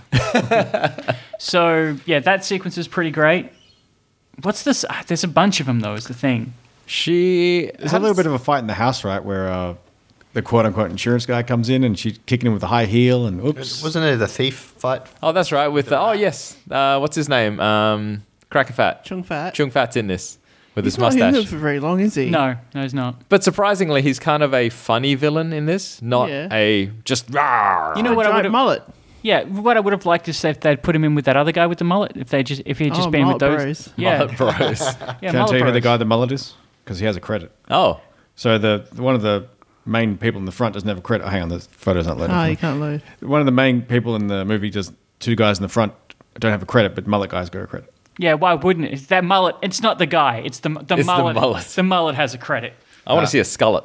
So yeah, that sequence is pretty great. What's this? ah, There's a bunch of them though. Is the thing. She There's a little bit of a fight in the house, right, where uh, the quote-unquote insurance guy comes in and she's kicking him with a high heel and oops. Wasn't it the thief fight? Oh, that's right. With the, oh yes, uh, what's his name? Um, Cracker Fat. Chung Fat. Chung Fat's in this with He's his not in mustache. it for very long, is he? No, no, he's not. But surprisingly, he's kind of a funny villain in this, not Yeah. a just. Rawr. You know what I Giant would have? mullet. Yeah, what I would have liked is if they'd put him in with that other guy with the mullet. If they just, if he'd just Oh, been with Mullet those. Bros. Yeah, Mullet Bros. yeah. Can I Mullet tell you who the Bros. guy the mullet is? Because he has a credit. Oh, So the one of the main people in the front doesn't have a credit. Oh, hang on, the photo's not loading. Oh, for me. you can't load. One of the main people in the movie does two guys in the front don't have a credit, but mullet guys got a credit. Yeah, why wouldn't it? It's that mullet. It's not the guy. It's the the It's the mullet. mullet. The mullet has a credit. I want to see a skullet.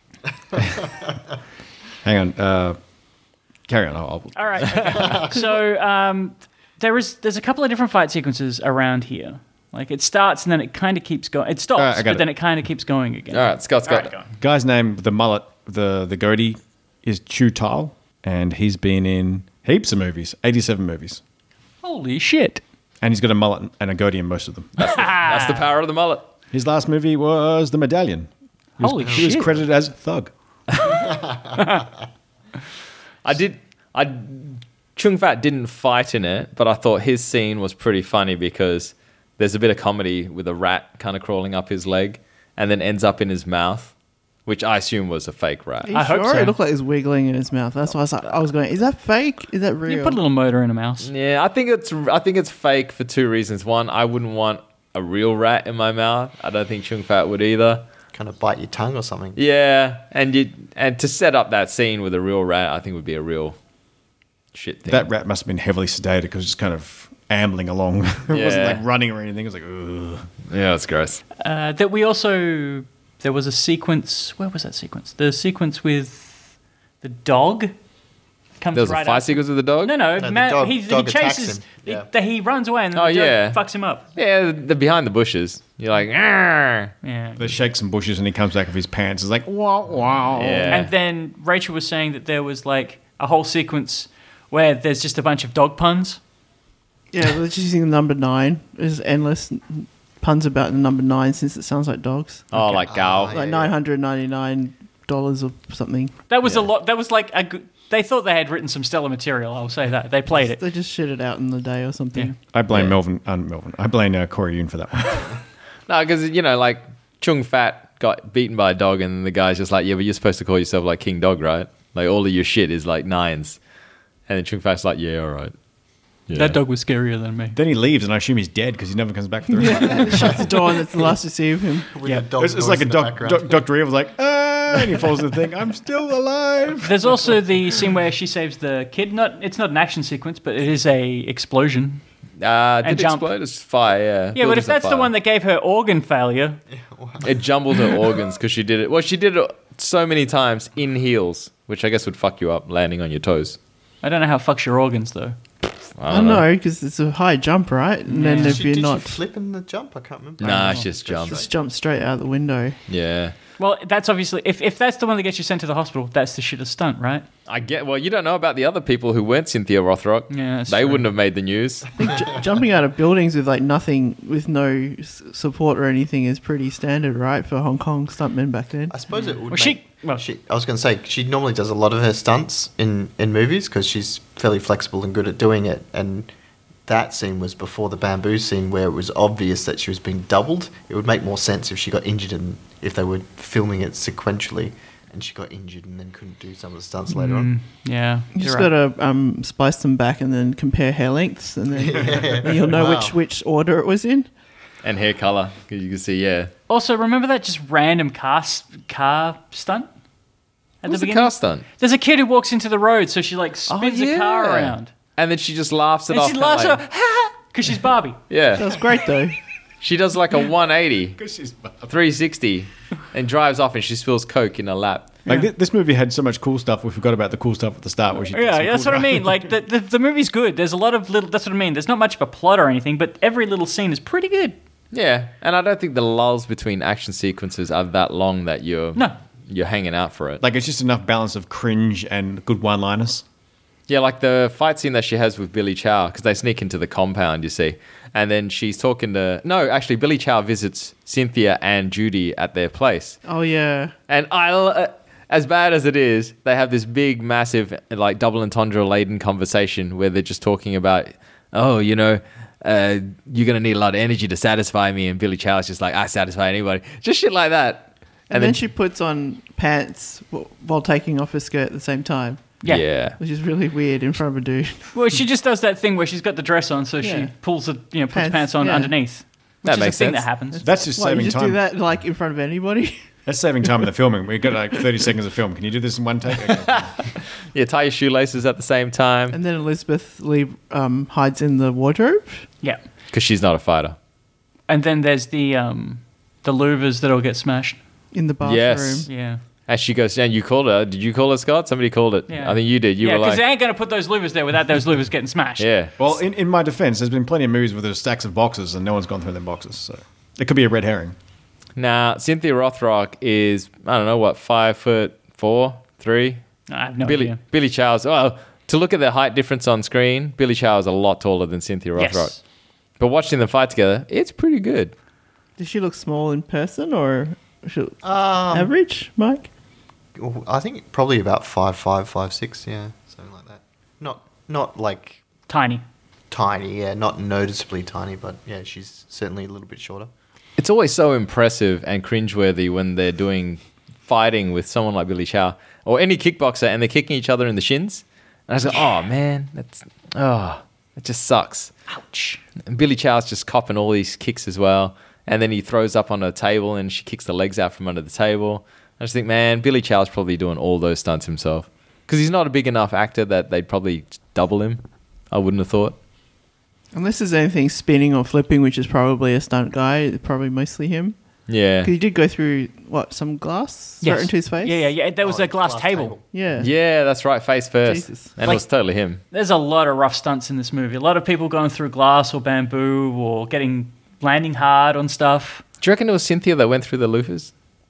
Hang on, uh, carry on. I'll, I'll, All right. Okay. so um, there is there's a couple of different fight sequences around here. Like it starts and then it kind of keeps going. It stops, All right, I got but it. then it kind of keeps going again. All right, Scott's All got right, go on. Guy's name, the mullet, the the goatee, is Chu Tal, and he's been in heaps of movies, eighty-seven movies. Holy shit. And he's got a mullet and a goatee in most of them. That's the power of the mullet. His last movie was The Medallion. He was, Holy he shit. was credited as Thug. I did. I Chung Fat didn't fight in it, but I thought his scene was pretty funny because there's a bit of comedy with a rat kind of crawling up his leg and then ends up in his mouth, which I assume was a fake rat. Are you I hope sure? so. It looked like it was wiggling in his mouth. That's why I was, like, I was going, is that fake? Is that real? You put a little motor in a mouse. Yeah, I think it's I think it's fake for two reasons. One, I wouldn't want a real rat in my mouth. I don't think Chung Fat would either. Kind of bite your tongue or something. Yeah, and you and to set up that scene with a real rat, I think would be a real shit thing. That rat must have been heavily sedated because it's kind of ambling along. It wasn't Yeah. like running or anything. It was like, ugh. Yeah, that's gross. Uh, that we also... There was a sequence... Where was that sequence? The sequence with the dog comes There was right a fight up. sequence with the dog? No, no. No, the Matt, dog- he, dog he attacks chases... him. He, Yeah. the- he runs away and then Oh, the dog yeah. fucks him up. Yeah, they're behind the bushes. You're like, "Arr!" Yeah. They shake some bushes and he comes back with his pants. It's like, wow, wow. Yeah. And then Rachel was saying that there was like a whole sequence where there's just a bunch of dog puns. Yeah, they're just using the number nine. There's endless puns about the number nine since it sounds like dogs. Oh, like Gal. yeah. Like nine hundred ninety-nine dollars or something. That was a lot. That was like a good. They thought they had written some stellar material. I'll say that they played it. They just shit it out in the day or something. Yeah. I blame Yeah. Melvin. Uh, Melvin. I blame uh, Corey Yoon for that one. No, because, you know, like, Chung Fat got beaten by a dog, and the guy's just like, yeah, but you're supposed to call yourself, like, King Dog, right? Like, all of your shit is, like, nines. And then Chung Fat's like, yeah, all right. Yeah. That dog was scarier than me. Then he leaves, and I assume he's dead because he never comes back for the rest of the Yeah, shuts the door and that's the last we see of him. With Yeah. a dog It's, it's noise like a in the doc, background. doc, Doctor Evil was like, ah, and he falls to the thing. I'm still alive. There's also the scene where she saves the kid. Not, it's not an action sequence, but it is a explosion. Uh, did And it jump. explode? It's fire, yeah. Yeah, but Buildings if that's on the fire. one that gave her organ failure, It jumbled her organs because she did it. Well, she did it so many times in heels, which I guess would fuck you up landing on your toes. I don't know how it fucks your organs though. I don't know, because it's a high jump, right? And then Yeah. if Did, you're she, did not, she flip in the jump? I can't remember. Nah, Oh, it's just jump. just jump straight out the window. Yeah. Well, that's obviously if, if that's the one that gets you sent to the hospital, that's the shittest stunt, right? I get. Well, you don't know about the other people who weren't Cynthia Rothrock. Yeah, that's they true. wouldn't have made the news. J- jumping out of buildings with like nothing, with no s- support or anything is pretty standard, right, for Hong Kong stuntmen back then? I suppose it would. Well, she- make- well- she. I was going to say she normally does a lot of her stunts in in movies because she's fairly flexible and good at doing it. And that scene was before the bamboo scene where it was obvious that she was being doubled. It would make more sense if she got injured and if they were filming it sequentially and she got injured and then couldn't do some of the stunts later on. Yeah, You just you're got to um, splice them back and then compare hair lengths, and then and you'll know Wow. which which order it was in. And hair color, because you can see, yeah. Also, remember that just random car s- car stunt at What's the beginning? car stunt? There's a kid who walks into the road, so she like spins a car yeah. around, And then she just laughs it and off. she laughs like, because she's Barbie. That Yeah. was great though. She does like a one eighty, She's- three sixty, and drives off and she spills Coke in her lap. Like thi- this movie had so much cool stuff. We forgot about the cool stuff at the start. Where she did Yeah, some that's cool what I stuff. mean. Like the, the the movie's good. There's a lot of little. That's what I mean. There's not much of a plot or anything, but every little scene is pretty good. Yeah, and I don't think the lulls between action sequences are that long that you're No. you're hanging out for it. Like it's just enough balance of cringe and good one-liners. Yeah, like the fight scene that she has with Billy Chow, because they sneak into the compound, you see. And then she's talking to... No, actually, Billy Chow visits Cynthia and Judy at their place. Oh yeah, And I'll... Uh, as bad as it is, they have this big, massive, like, double entendre-laden conversation where they're just talking about, oh, you know, uh, you're going to need a lot of energy to satisfy me. And Billy Chow's just like, I satisfy anybody. Just shit like that. and, then, she puts on pants w- while taking off her skirt at the same time, Yeah. Yeah. which is really weird in front of a dude. Well, she just does that thing where she's got the dress on, so Yeah. she pulls the you know puts pants, Pants, on yeah. underneath. Which That is makes a thing sense. that happens. That's just What, you saving just time. do that like in front of anybody? That's saving time in the filming. We've got like thirty seconds of film. Can you do this in one take? Okay. Yeah, tie your shoelaces at the same time. And then Elizabeth Lee um, hides in the wardrobe. Yeah. Because she's not a fighter. And then there's the um the louvers that'll get smashed. In the bathroom. Yes. Yeah. And she goes, and you called her. Did you call her, Scott? Somebody called it. Yeah. I think you did. You yeah, were because like, they ain't gonna put those louvers there without those louvers getting smashed. yeah. Well, in, in my defense, there's been plenty of movies where there's stacks of boxes and no one's gone through them boxes. So it could be a red herring. Now, Cynthia Rothrock is, I don't know, what, five foot four, three? I have no Billy idea. Billy Chow's, well, to look at their height difference on screen, Billy Chow is a lot taller than Cynthia Rothrock. Yes. But watching them fight together, it's pretty good. Does she look small in person or she look Um, average, Mike? I think probably about five, five, five, six. Yeah, something like that. Not not like Tiny. tiny. Yeah, not noticeably tiny, but yeah, she's certainly a little bit shorter. It's always so impressive and cringeworthy when they're doing fighting with someone like Billy Chow or any kickboxer and they're kicking each other in the shins. And I was like, oh man, that's oh, it just sucks. Ouch. And Billy Chow's just copping all these kicks as well. And then he throws up on a table and she kicks the legs out from under the table. I just think, man, Billy Chow's probably doing all those stunts himself. Because he's not a big enough actor that they'd probably double him. I wouldn't have thought. Unless there's anything spinning or flipping, which is probably a stunt guy, it's probably mostly him. Yeah. Because he did go through, what, some glass Yes. straight into his face? Yeah, yeah, yeah. There was Oh, a glass, glass table. table. Yeah. Yeah, that's right. Face first. Jesus. And Like- it was totally him. There's a lot of rough stunts in this movie. A lot of people going through glass or bamboo or getting landing hard on stuff. Do you reckon it was Cynthia that went through the loofahs?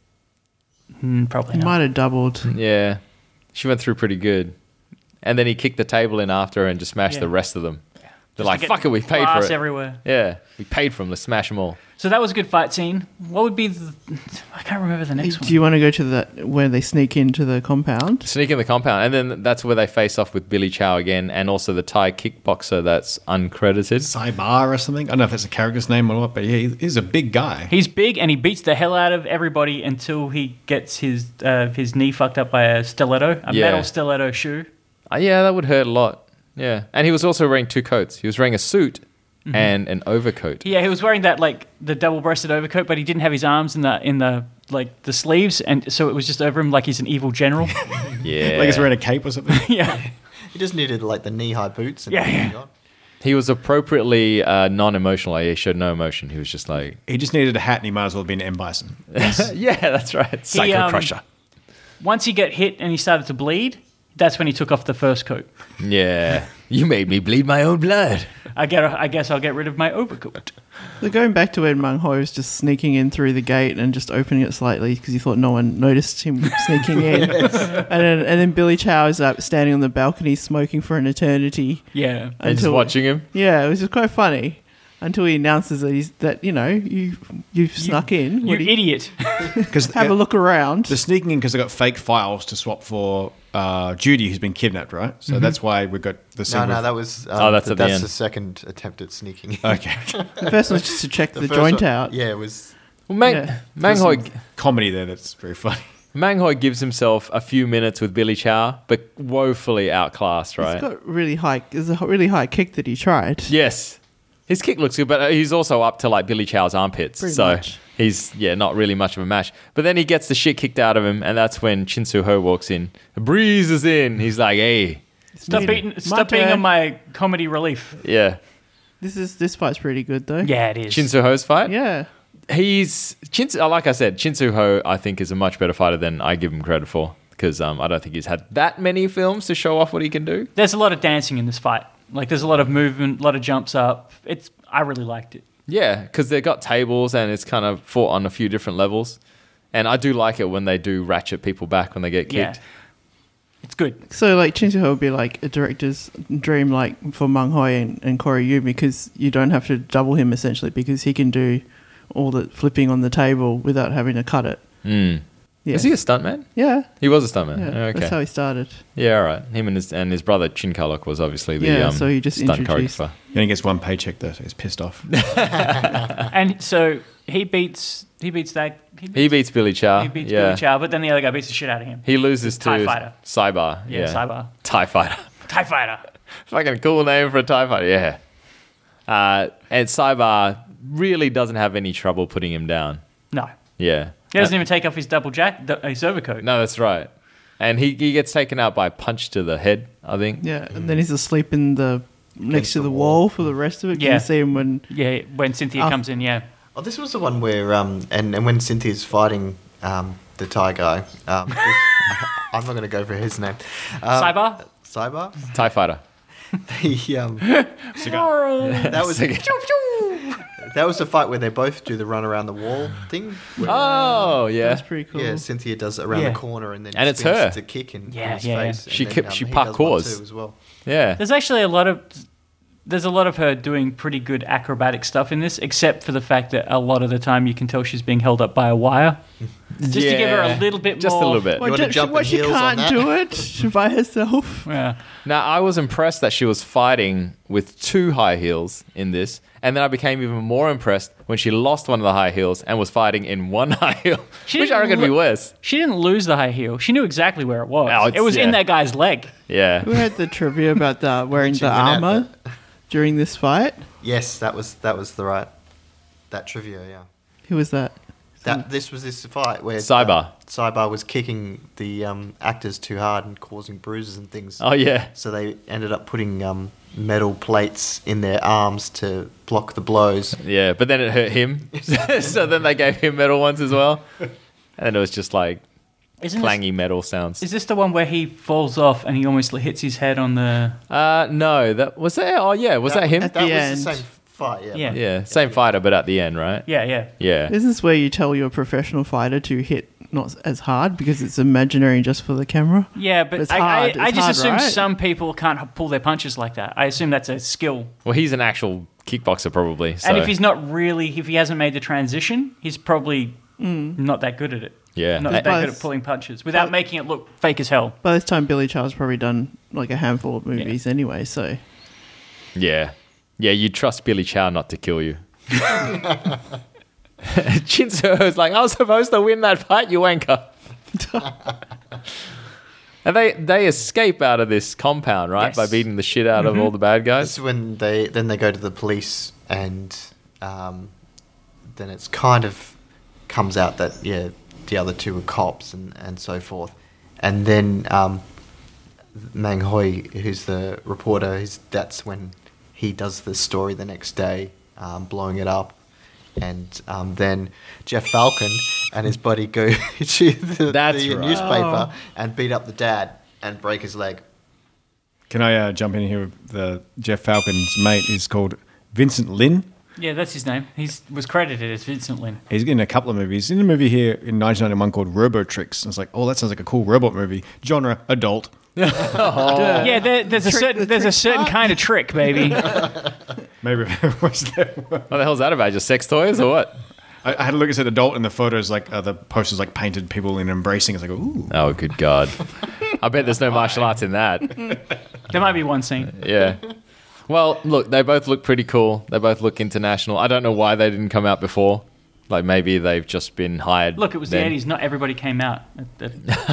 Mm, probably He not. might have doubled. Yeah. She went through pretty good. And then he kicked the table in after her and just smashed Yeah. the rest of them. They're Just like, to get fuck it, we paid glass for it. everywhere. Yeah, we paid for them. Let's smash them all. So that was a good fight scene. What would be the... I can't remember the next Do one. you want to go to that where they sneak into the compound? Sneak in the compound. And then that's where they face off with Billy Chow again and also the Thai kickboxer that's uncredited. Saibar or something. I don't know if that's a character's name or what, but yeah, he- he's a big guy. He's big and he beats the hell out of everybody until he gets his uh, his knee fucked up by a stiletto, a Yeah. metal stiletto shoe. Uh, yeah, that would hurt a lot. Yeah. And he was also wearing two coats. He was wearing a suit Mm-hmm. and an overcoat. Yeah, he was wearing that like the double-breasted overcoat, but he didn't have his arms in the in the like the sleeves, and so it was just over him like he's an evil general. Yeah. Like he's wearing a cape or something. yeah, He just needed like the knee-high boots. And Yeah, everything yeah. he got. He was appropriately uh, non-emotional. Like, he showed no emotion. He was just like, He just needed a hat and he might as well have been M. Bison. yeah, that's right. Psycho um, Crusher. once he got hit and he started to bleed, that's when he took off the first coat. Yeah. You made me bleed my own blood. I get. I guess I'll get rid of my overcoat. So going back to when Meng Ho was just sneaking in through the gate and just opening it slightly because he thought no one noticed him sneaking in, and then and then Billy Chow is up standing on the balcony smoking for an eternity. Yeah. And just watching him. Yeah, it was just quite funny until he announces that he's that you know you you've snuck in. You What do you- idiot. Because have a look around. They're sneaking in because they got fake files to swap for uh, Judy, who's been kidnapped, right? So that's why we got the scene. No, no, with- that was. Um, Oh, that's the, at the that's end. the second attempt at sneaking. in. Okay. The first one's just to check the, first joint one- out. Yeah, it was. Well, Mang, Yeah. Mang There's Hoi, some comedy there that's very funny. Mang Hoi gives himself a few minutes with Billy Chow, but woefully outclassed, right? He's got really high. There's a really high kick that he tried. Yes. His kick looks good, but he's also up to like Billy Chow's armpits. Pretty so much. he's, yeah, not really much of a match. But then he gets the shit kicked out of him, and that's when Chin Soo Ho walks in. Breezes in. He's like, hey, Stop Me- beating. my Stop being turn. on my comedy relief. yeah. This is this fight's pretty good though. Yeah, it is. Chin Soo Ho's fight? Yeah. He's, Chin, Soo- like I said, Chin Soo Ho, I think, is a much better fighter than I give him credit for. Because um, I don't think he's had that many films to show off what he can do. There's a lot of dancing in this fight. Like there's a lot of movement, a lot of jumps up. It's. I really liked it. Yeah, because they've got tables and it's kind of fought on a few different levels. And I do like it when they do ratchet people back when they get Yeah. kicked. It's good. So like Chin Soo Ho would be like a director's dream, like for Meng Hoi and, and Corey Yu, because you don't have to double him essentially because he can do all the flipping on the table without having to cut it. Mm. Yeah. Is he a stuntman? Yeah. He was a stuntman. Yeah. okay. That's how he started. Yeah, all right. Him and his and his brother Chin Kalok was obviously the Yeah, um, so he just stunt introduced- choreographer. He only gets one paycheck though, so he's pissed off. And so he beats. He beats that. He beats, He beats Billy Chow. he beats yeah. Billy Chow, but then the other guy beats the shit out of him. He loses TIE to fighter. Saibar. Yeah, Yeah, Saibar. TIE fighter. TIE fighter. Fucking cool name for a TIE fighter. Yeah. Uh, and Saibar really doesn't have any trouble putting him down. No, Yeah. he doesn't even take off his double jack, th- his overcoat. No, that's right. And he, he gets taken out by a punch to the head, I think. Yeah. And then he's asleep in the next Against to the the wall. wall for the rest of it. Can Yeah. you see him when Yeah, when Cynthia Oh. comes in, yeah. Oh, this was the one where, um, and, and when Cynthia's fighting um, the Thai guy, um, I'm not going to go for his name. Um, Saibar? Saibar? TIE fighter. The, um, that was That was the fight where they both do the run around the wall thing. where- Oh, yeah. That's pretty cool. Yeah, Cynthia does it around Yeah. the corner and then And it's spins her. to kick in Yeah, his yeah, yeah. face. and She then, kept- um, she he does one parkours. too as well. Yeah. There's actually a lot of there's a lot of her doing pretty good acrobatic stuff in this, except for the fact that a lot of the time you can tell she's being held up by a wire. Just to give her a Yeah. little bit Just more. a little bit. You wanna ju- jump why in she heels on can't that? do it by herself? Yeah. Now, I was impressed that she was fighting with two high heels in this, and then I became even more impressed when she lost one of the high heels and was fighting in one high heel, She which I didn't reckon would be lo- worse. She didn't lose the high heel. She knew exactly where it was. Oh, it's- it was in yeah. that guy's leg. Yeah. Who had the trivia about the wearing She the went out armor during this fight? Yes, that was that was the right that trivia. Yeah, Who was that? that this was this fight where Cybar. uh, Cybar was kicking the um, actors too hard and causing bruises and things. Oh, yeah. So they ended up putting um, metal plates in their arms to block the blows. Yeah, but then it hurt him. So then they gave him metal ones as well. And then it was just like Isn't clangy metal sounds. This, is this the one where he falls off and he almost hits his head on the? Uh, no, that was that. Oh, yeah, was that, him? At That the was end. the same fight. Yeah. Yeah. Yeah, same fighter, but at the end, right? Yeah, yeah. Yeah. This is where you tell your professional fighter to hit not as hard because it's imaginary just for the camera. Yeah, but, But it's I, hard. I, I It's just hard, assume right? some people can't h- pull their punches like that. I assume that's a skill. Well, he's an actual kickboxer, probably. So. And if he's not really, if he hasn't made the transition, he's probably not that good at it. Yeah. Not Uh, that good But- at pulling punches without but- making it look fake as hell. By this time, Billy Child's probably done like a handful of movies anyway, so Yeah. Yeah, you trust Billy Chow not to kill you. Chinsu was like, I was supposed to win that fight, you wanker. And they, they escape out of this compound, right? Yes. By beating the shit out of all the bad This guys. is when they then they go to the police and um, then it's kind of comes out that yeah the other two were cops and, and so forth, and then um, Mang Hoi, who's the reporter, he's, that's when he does the story the next day, um, blowing it up. And um, then Jeff Falcon and his buddy go to the, That's the right. newspaper and beat up the dad and break his leg. Can I uh, jump in here with the Jeff Falcon's mate is called Vincent Lin. Yeah, that's his name. He was credited as Vincent Lin. He's in a couple of movies. In a movie here in nineteen ninety-one called Robotrix. And it's like, oh, that sounds like a cool robot movie. Genre, adult. Yeah, there, there's a Trick- certain the there's a trick certain part? kind of trick, baby. Maybe it was there. What the hell's that about? Just sex toys or what? I, I had to look at adult and the photos, like uh, the posters, like painted people in embracing. It's like, ooh. Oh, good God. I bet there's no martial arts in that. There might be one scene. Yeah. Well, look, they both look pretty cool. They both look international. I don't know why they didn't come out before. Like maybe they've just been hired. Look, it was then. the eighties. Not everybody came out. At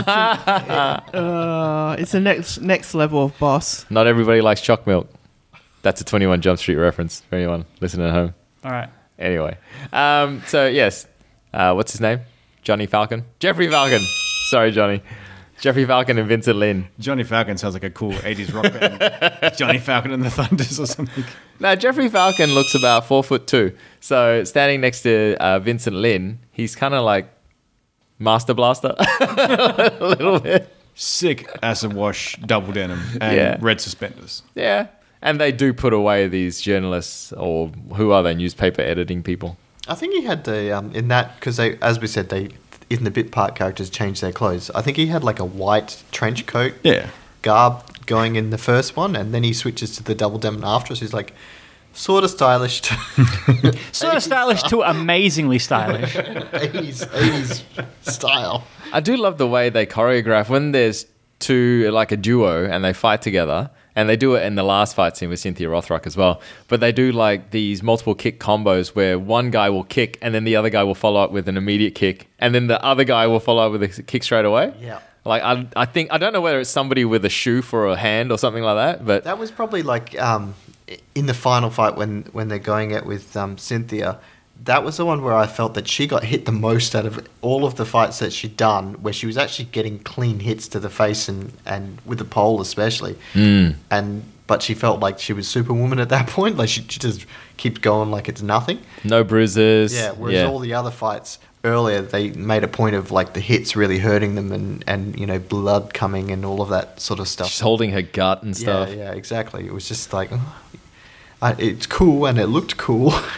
the- uh, it's the next next level of boss. Not everybody likes choc milk. That's a twenty-one Jump Street reference for anyone listening at home. All right. Anyway, um, so yes, uh, what's his name? Johnny Falcon? Jeffrey Falcon. Sorry, Johnny. Jeffrey Falcon and Vincent Lin. Johnny Falcon sounds like a cool eighties rock band. Johnny Falcon and the Thunders or something. Now, Jeffrey Falcon looks about four foot two. So standing next to uh, Vincent Lin, he's kind of like Master Blaster a little bit. Sick acid wash, double denim, and Yeah. red suspenders. Yeah. And they do put away these journalists, or who are they, newspaper editing people. I think he had the um, in that because they, as we said, they in the bit part characters changed their clothes. I think he had like a white trench coat Yeah. garb going in the first one, and then he switches to the double denim after. So he's like sort of stylish, to Sort of stylish to amazingly stylish. eighties eighties style. I do love the way they choreograph when there's two, like a duo, and they fight together. And they do it in the last fight scene with Cynthia Rothrock as well. But they do like these multiple kick combos where one guy will kick and then the other guy will follow up with an immediate kick. And then the other guy will follow up with a kick straight away. Yeah. Like, I, I think, I don't know whether it's somebody with a shoe for a hand or something like that, but That was probably like um, in the final fight when, when they're going at with um, Cynthia. That was the one where I felt that she got hit the most out of all of the fights that she'd done, where she was actually getting clean hits to the face and, and with the pole especially. Mm. And but she felt like she was Superwoman at that point. Like she, she just keeps going like it's nothing. no bruises. Yeah. Whereas yeah. all the other fights earlier, they made a point of like the hits really hurting them and, and you know blood coming and all of that sort of stuff. She's holding her gut and stuff. Yeah, yeah, exactly. It was just like, oh, I, it's cool and it looked cool,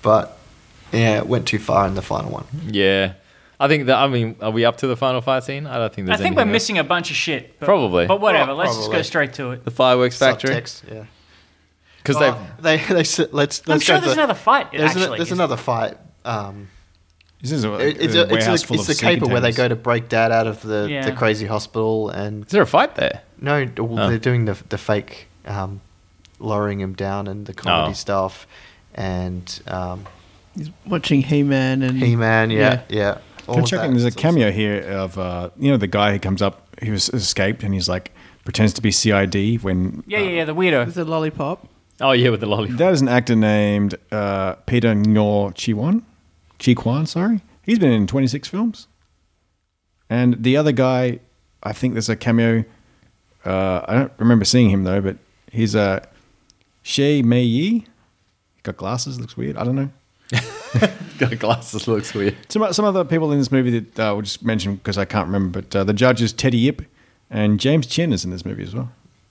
but yeah, it went too far in the final one. Yeah. I think that, I mean, are we up to the final fight scene? I don't think I there's think we're anything else. missing a bunch of shit. But, Probably. But whatever. Oh, let's just go probably. straight to it. The fireworks factory. Subtext, yeah. Because Oh, they they s- let's. I'm let's sure go there's to- another fight. There's, actually, a, there's Is- another fight. Um, This is a, it- it's a, a, it's warehouse a, full it's of the caper where they containers. go to break Dad out of the, Yeah. the crazy hospital, and Is there a fight there? no, well, Oh. they're doing the the fake um, lowering him down and the comedy Oh. stuff, and um, He's watching He-Man and He-Man, yeah, yeah. all I'm of checking. that. There's a So it's- cameo here of uh, you know the guy who comes up who was escaped and he's like pretends to be C I D when yeah, yeah, yeah. The weirdo. with a lollipop. Oh, yeah, with the lollipop. that is an actor named uh, Peter Nor Chi-wan. Chi-kwan, sorry. He's been in twenty-six films. And the other guy, I think there's a cameo. Uh, I don't remember seeing him though, but he's a uh, Shea Mei Yi. Got glasses, looks weird. I don't know. Got glasses, looks weird. Some some other people in this movie that uh, we'll just mention because I can't remember, but uh, the judge is Teddy Yip, and James Chin is in this movie as well.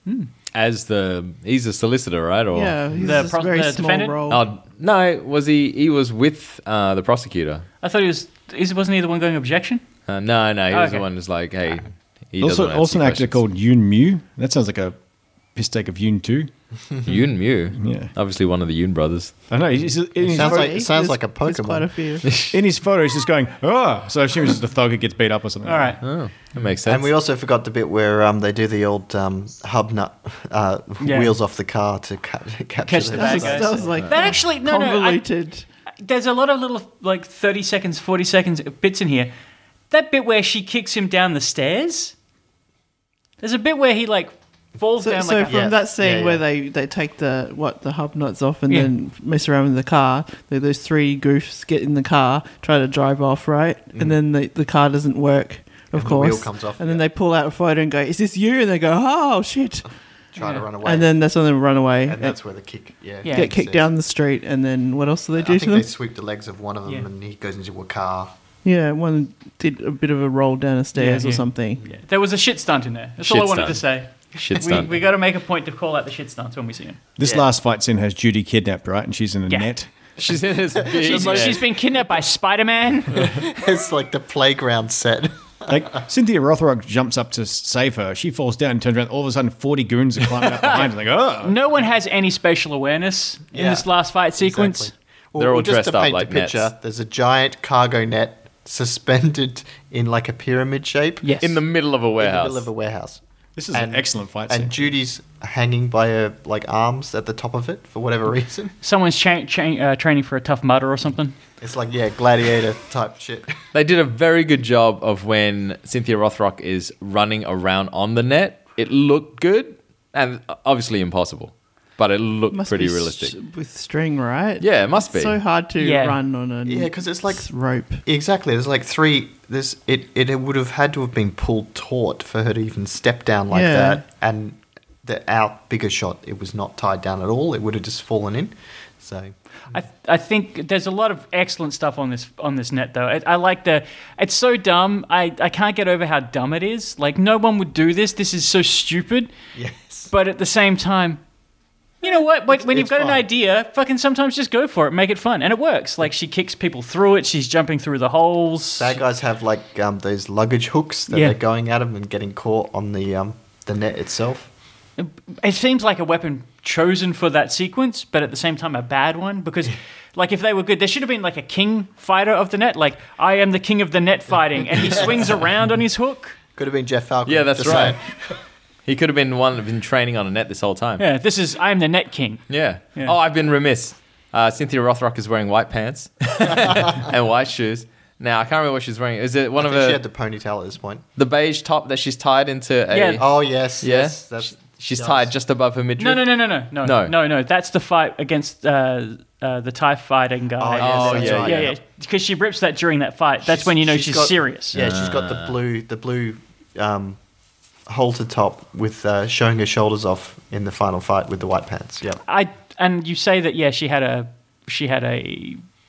As the, he's a solicitor, right? Or, Yeah, he's The a pros- very the small defendant? role. Oh, no, was he, he was with uh, the prosecutor. I thought he was. Is, wasn't he the one going objection? Uh, no, no, he was Okay. the one who's like, hey, he Also, doesn't also an actor called Yoon Mew. That sounds like a piss take of Yoon too. Yoon Mew. Yeah. Obviously one of the Yoon brothers. I know. He's, he's, in, his Sounds photo, like- it sounds There's- like a there's quite a Pokemon. few. in his photo, he's just going, oh. So I assume it's just a thug who gets beat up or something. All right. Oh, that makes sense. And we also forgot the bit where um, they do the old um, hub nut uh, Yeah. wheels off the car to ca- capture Catch the the bad That was, guys. that was like That actually no no. I, convoluted. there's a lot of little like thirty seconds, forty seconds bits in here. That bit where she kicks him down the stairs. There's a bit where he like falls So, down so like. from Yeah, that scene yeah, where yeah. they, they take the what the hub nuts off and Yeah. then mess around with the car, they, those three goofs get in the car, try to drive off, right? And then the, the car doesn't work, of And the course. wheel comes off, and then yeah. they pull out a photo and go, "Is this you?" And they go, "Oh shit!" try to run away. And then that's when they run away and and that's where the kick, yeah, Yeah. get kicked says- down the street. And then what else do they I do think to them? they sweep the legs of one of them, Yeah. and he goes into a car. Yeah, one did a bit of a roll down the stairs Yeah, or yeah. something. Yeah. There was a shit stunt in there. That's all I Shit wanted stunt. to say. Shit We, stunt. we got to make a point to call out the shit stunts when we see them. This Yeah. last fight scene has Judy kidnapped, right? And she's in a Yeah. net. She's in his big She's, net. she's been kidnapped by Spider Man. It's like the playground set. Like Cynthia Rothrock jumps up to save her. She falls down and turns around. All of a sudden, forty goons are climbing up behind her. Like, oh. No one has any spatial awareness in Yeah. this last fight sequence. Exactly. Well, They're all well, just dressed to up paint like the picture, nets. there's a giant cargo net suspended in like a pyramid shape. Yes. in the middle of a In the warehouse. middle of a warehouse. This is an excellent fight And scene. Judy's hanging by her like arms at the top of it for whatever reason. Someone's cha- cha- uh, training for a tough mudder or something. It's like yeah, gladiator type shit. They did a very good job of when Cynthia Rothrock is running around on the net. It looked good and obviously impossible, but it looked Must pretty be realistic. s- with string, right? Yeah, it must be. So hard to Yeah. run on a Yeah, 'cause it's like- s- rope. Exactly. There's like three. There's it. It would have had to have been pulled taut for her to even step down like Yeah. that. And the our bigger shot, it was not tied down at all. It would have just fallen in. So I th- I think there's a lot of excellent stuff on this on this net though. I, I like the. It's so dumb. I, I can't get over how dumb it is. Like no one would do this. This is so stupid. yes. But at the same time, you know what? When, when you've it's got an fun. idea, fucking sometimes just go for it. Make it fun, and it works. Like she kicks people through it. She's jumping through the holes. Bad guys have like um, those luggage hooks that Yeah. they're going at them and getting caught on the um, the net itself. It seems like a weapon chosen for that sequence, but at the same time a bad one because, like, if they were good, there should have been like a king fighter of the net. Like, I am the king of the net fighting, and he swings around on his hook. Could have been Jeff Falcon. Yeah, that's just right. saying. He could have been one been training on a net this whole time. Yeah, this is I am the net king. Yeah. Yeah. Oh, I've been remiss. Uh, Cynthia Rothrock is wearing white pants and white shoes. Now I can't remember what she's wearing. Is it one I of think her she had the ponytail at this point. the beige top that she's tied into a? Yeah. Oh yes, Yeah? yes. That's, She's yes. tied just above her midriff. No, no, no, no, no, no, No. no, no. That's the fight against uh, uh, the Tie fighting guy. Oh, yes, Oh, that's yeah, right. yeah, yeah. Because she rips that during that fight. That's She's- when you know she's, got- serious. Yeah, she's got the blue, the blue um, halter top with uh, showing her shoulders off in the final fight with the white pants. Yeah, I and you say that yeah, she had a she had a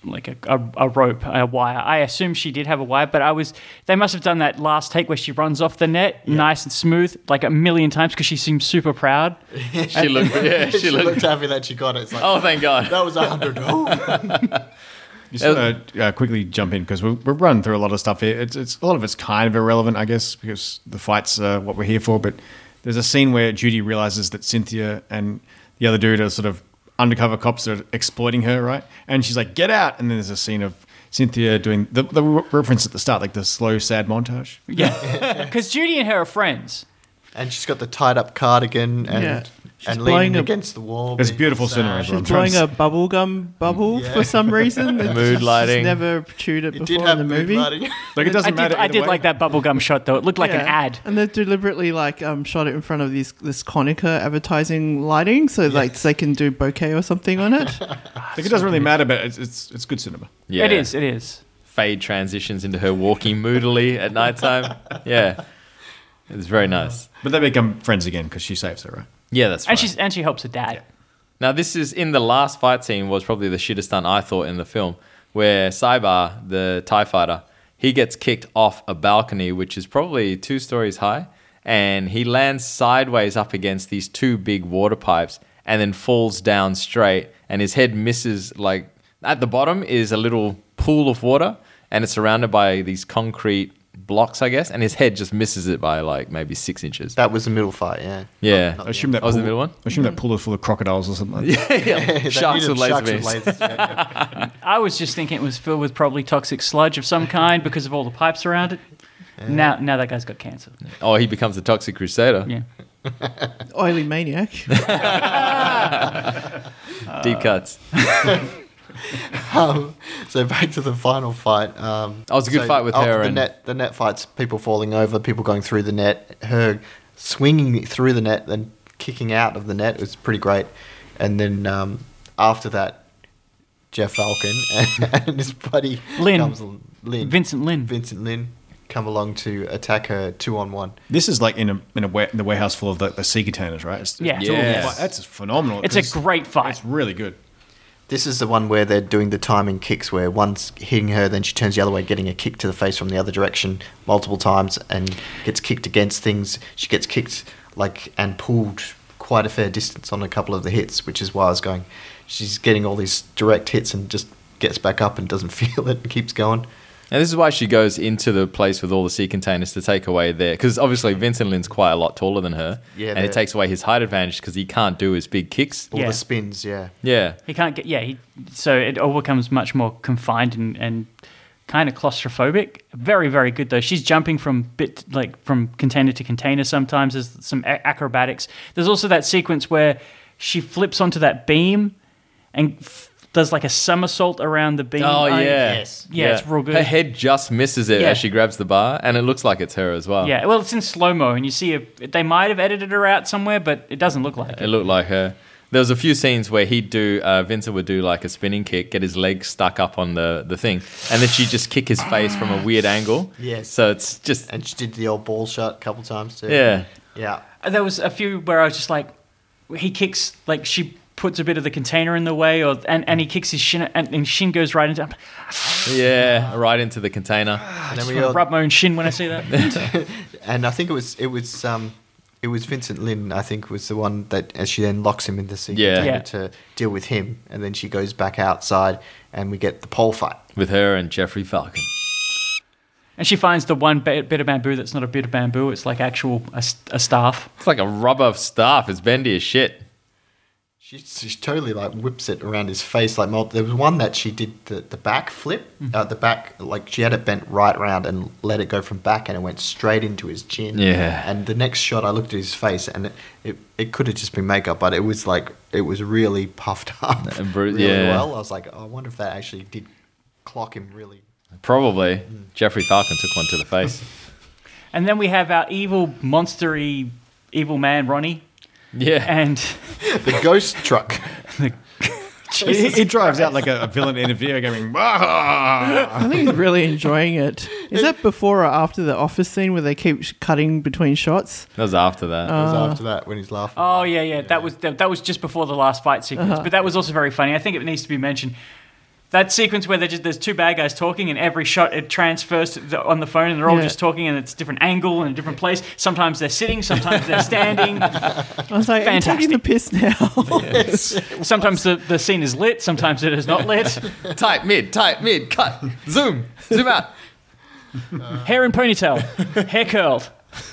like a, a, a rope, a wire. I assume she did have a wire, but I was. They must have done that last take where she runs off the net, yeah. nice and smooth, like a million times because she seems super proud. she looked, yeah, she, she looked, looked happy that she got it. It's like, oh, thank God, that was a hundred. Just want to uh, quickly jump in because we're, we're running through a lot of stuff here. It's, it's a lot of it's kind of irrelevant, I guess, because the fight's uh, what we're here for. But there's a scene where Judy realizes that Cynthia and the other dude are sort of undercover cops that are exploiting her, right? And she's like, "Get out!" And then there's a scene of Cynthia doing the, the reference at the start, like the slow, sad montage. Yeah, because Judy and her are friends, and she's got the tied up cardigan and. Yeah. And leaning a, against the wall. It's beautiful cinema. She's blowing a bubblegum bubble yeah. for some reason. Mood lighting. Never chewed it, it before in the movie. Like it doesn't I matter. Did, I did way. like that bubblegum shot though. It looked like yeah. an ad. And they deliberately like um, shot it in front of this this Konica advertising lighting, so yes. like they can do bokeh or something on it. Like it doesn't really matter, but it's it's, it's good cinema. Yeah. It is. It is. Fade transitions into her walking moodily at nighttime. Yeah, it's very nice. But they become friends again because she saves her, right? Yeah, that's right. And she's and she helps her dad. Yeah. Now, this is in the last fight scene was probably the shittest stunt I thought in the film, where Saibar, the TIE fighter, he gets kicked off a balcony, which is probably two stories high, and he lands sideways up against these two big water pipes and then falls down straight, and his head misses, like, at the bottom is a little pool of water, and it's surrounded by these concrete blocks, I guess, and his head just misses it by like maybe six inches. That was the middle fight, yeah. Yeah. Not, not I assume that oh, was pool, the middle one? I assume that pool is full of crocodiles or something. yeah, yeah. Sharks with laser beams. Lasers, yeah, yeah. I was just thinking it was filled with probably toxic sludge of some kind because of all the pipes around it. Yeah. Now, now that guy's got cancer. Oh, he becomes a toxic crusader. Yeah. Oily maniac. Deep cuts. Um, so back to the final fight. Um, oh, it was a good so, fight with oh, her. The and net, the net fights, people falling over, people going through the net, her swinging through the net, then kicking out of the net was pretty great. And then um, after that, Jeff Falcon and, and his buddy Lynn. comes, Lynn, Vincent Lynn, Vincent Lynn, come along to attack her two on one. This is like in a in a wa- in the warehouse full of the, the sea containers, right? It's, Yeah. it's all- Yes. That's phenomenal. it's a great fight. It's really good. This is the one where they're doing the timing kicks where one's hitting her, then she turns the other way, getting a kick to the face from the other direction multiple times and gets kicked against things. She gets kicked like and pulled quite a fair distance on a couple of the hits, which is why I was going, she's getting all these direct hits and just gets back up and doesn't feel it and keeps going. And this is why she goes into the place with all the sea containers to take away there. Because obviously Vincent Lynn's quite a lot taller than her. Yeah, and it takes away his height advantage because he can't do his big kicks. All Yeah. the spins, yeah. Yeah. He can't get, yeah, he, so it all becomes much more confined and, and kind of claustrophobic. Very, very good though. She's jumping from bit, like from container to container sometimes. There's some a- acrobatics. There's also that sequence where she flips onto that beam and f- does like a somersault around the beam. Oh, I- yeah. Yes. Yeah, it's real good. Her head just misses it Yeah. as she grabs the bar, and it looks like it's her as well. Yeah, well, it's in slow-mo, and you see, a, they might have edited her out somewhere, but it doesn't look like It it. looked like her. There was a few scenes where he'd do, uh, Vincent would do like a spinning kick, get his leg stuck up on the, the thing, and then she'd just kick his face from a weird angle. Yes. So it's just, And she did the old ball shot a couple times too. yeah. Yeah. There was a few where I was just like, he kicks, like, she puts a bit of the container in the way, or and, and he kicks his shin, and, and shin goes right into, Yeah, right into the container. And then I we all, rub my own shin when I see that. and I think it was it was um it was Vincent Lynn, I think, was the one that as she then locks him in the sea Yeah. container Yeah. to deal with him, and then she goes back outside and we get the pole fight. With her and Jeffrey Falcon. And she finds the one bit, bit of bamboo that's not a bit of bamboo, it's like actual, a, s- a staff. It's like a rubber staff. It's bendy as shit. She, she totally like whips it around his face. Like mul- there was one that she did the, the back flip, Mm-hmm. uh, the back like she had it bent right around and let it go from back, and it went straight into his chin. Yeah. And the next shot, I looked at his face, and it it, it could have just been makeup, but it was like it was really puffed up, And bru- really yeah. well. I was like, oh, I wonder if that actually did clock him really. Probably. Jeffrey Falcon took one to the face. And then we have our evil, monstery, evil man, Ronnie. Yeah. And The ghost truck. He, he drives out like a, a villain in a video game. "Ah!" I think he's really enjoying it. Is that before or after the office scene where they keep sh- cutting between shots? That was after that. It was after that when he's laughing. Oh yeah, yeah. That was that, that was just before the last fight sequence, Uh-huh. but that was also very funny. I think it needs to be mentioned. That sequence where just, there's two bad guys talking, and every shot it transfers to the, on the phone, and they're all Yeah. just talking, and it's a different angle and a different place. Sometimes they're sitting, sometimes they're standing. I was like, I'm taking the piss now. Sometimes the, the scene is lit, sometimes it is not lit. Tight, mid, tight, mid, cut, zoom, zoom out. Hair in ponytail, hair curled.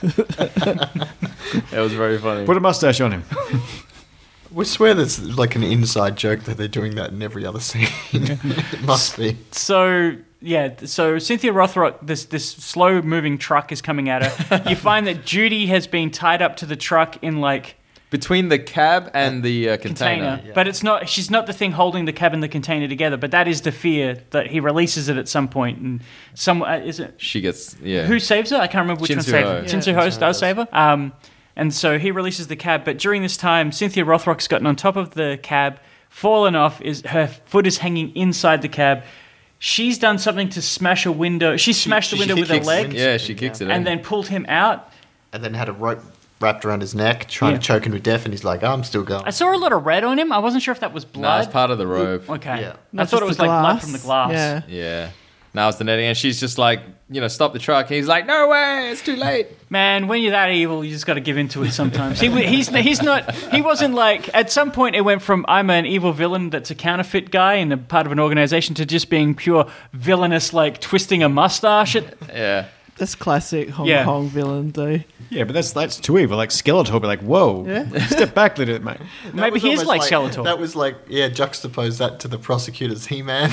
It was very funny. Put a mustache on him. We swear there's like an inside joke that they're doing that in every other scene. It must be. So yeah, so Cynthia Rothrock, this this slow moving truck is coming at her. You find that Judy has been tied up to the truck in like Between the cab and the uh, container. container, but it's not. She's not the thing holding the cab and the container together. But that is the fear that he releases it at some point, and some uh, is it She gets, yeah. who saves her? I can't remember which Shin one saved her. Soo-ho. Shin Soo-ho does save her. Um, and so he releases the cab. But during this time, Cynthia Rothrock's gotten on top of the cab, fallen off. Is her foot is hanging inside the cab. She's done something to smash a window. She smashed she the window with her kicks leg, wind- Yeah, she kicks it in. and then pulled him out. And then had a rope wrapped around his neck, trying Yeah. to choke him to death, and he's like, I'm still going. I saw a lot of red on him. I wasn't sure if that was No, blood. it's part of the robe. Okay. Yeah. I Not thought just it was the like blood glass. from the glass. Yeah. Yeah. Now it's the netting, and she's just like, you know, stop the truck. And he's like, no way, it's too late. Man, when you're that evil, you just got to give into it sometimes. he, he's he's not. He wasn't like. At some point, it went from I'm an evil villain that's a counterfeit guy and a part of an organization to just being pure villainous, like twisting a mustache. At, Yeah. That's classic Hong Yeah. Kong villain, though. Yeah, but that's that's too evil. Like Skeletor would be like, whoa, Yeah. step back a little bit, mate. That maybe was he is almost like Skeletor. That was like, yeah, juxtapose that to the prosecutor's He-Man.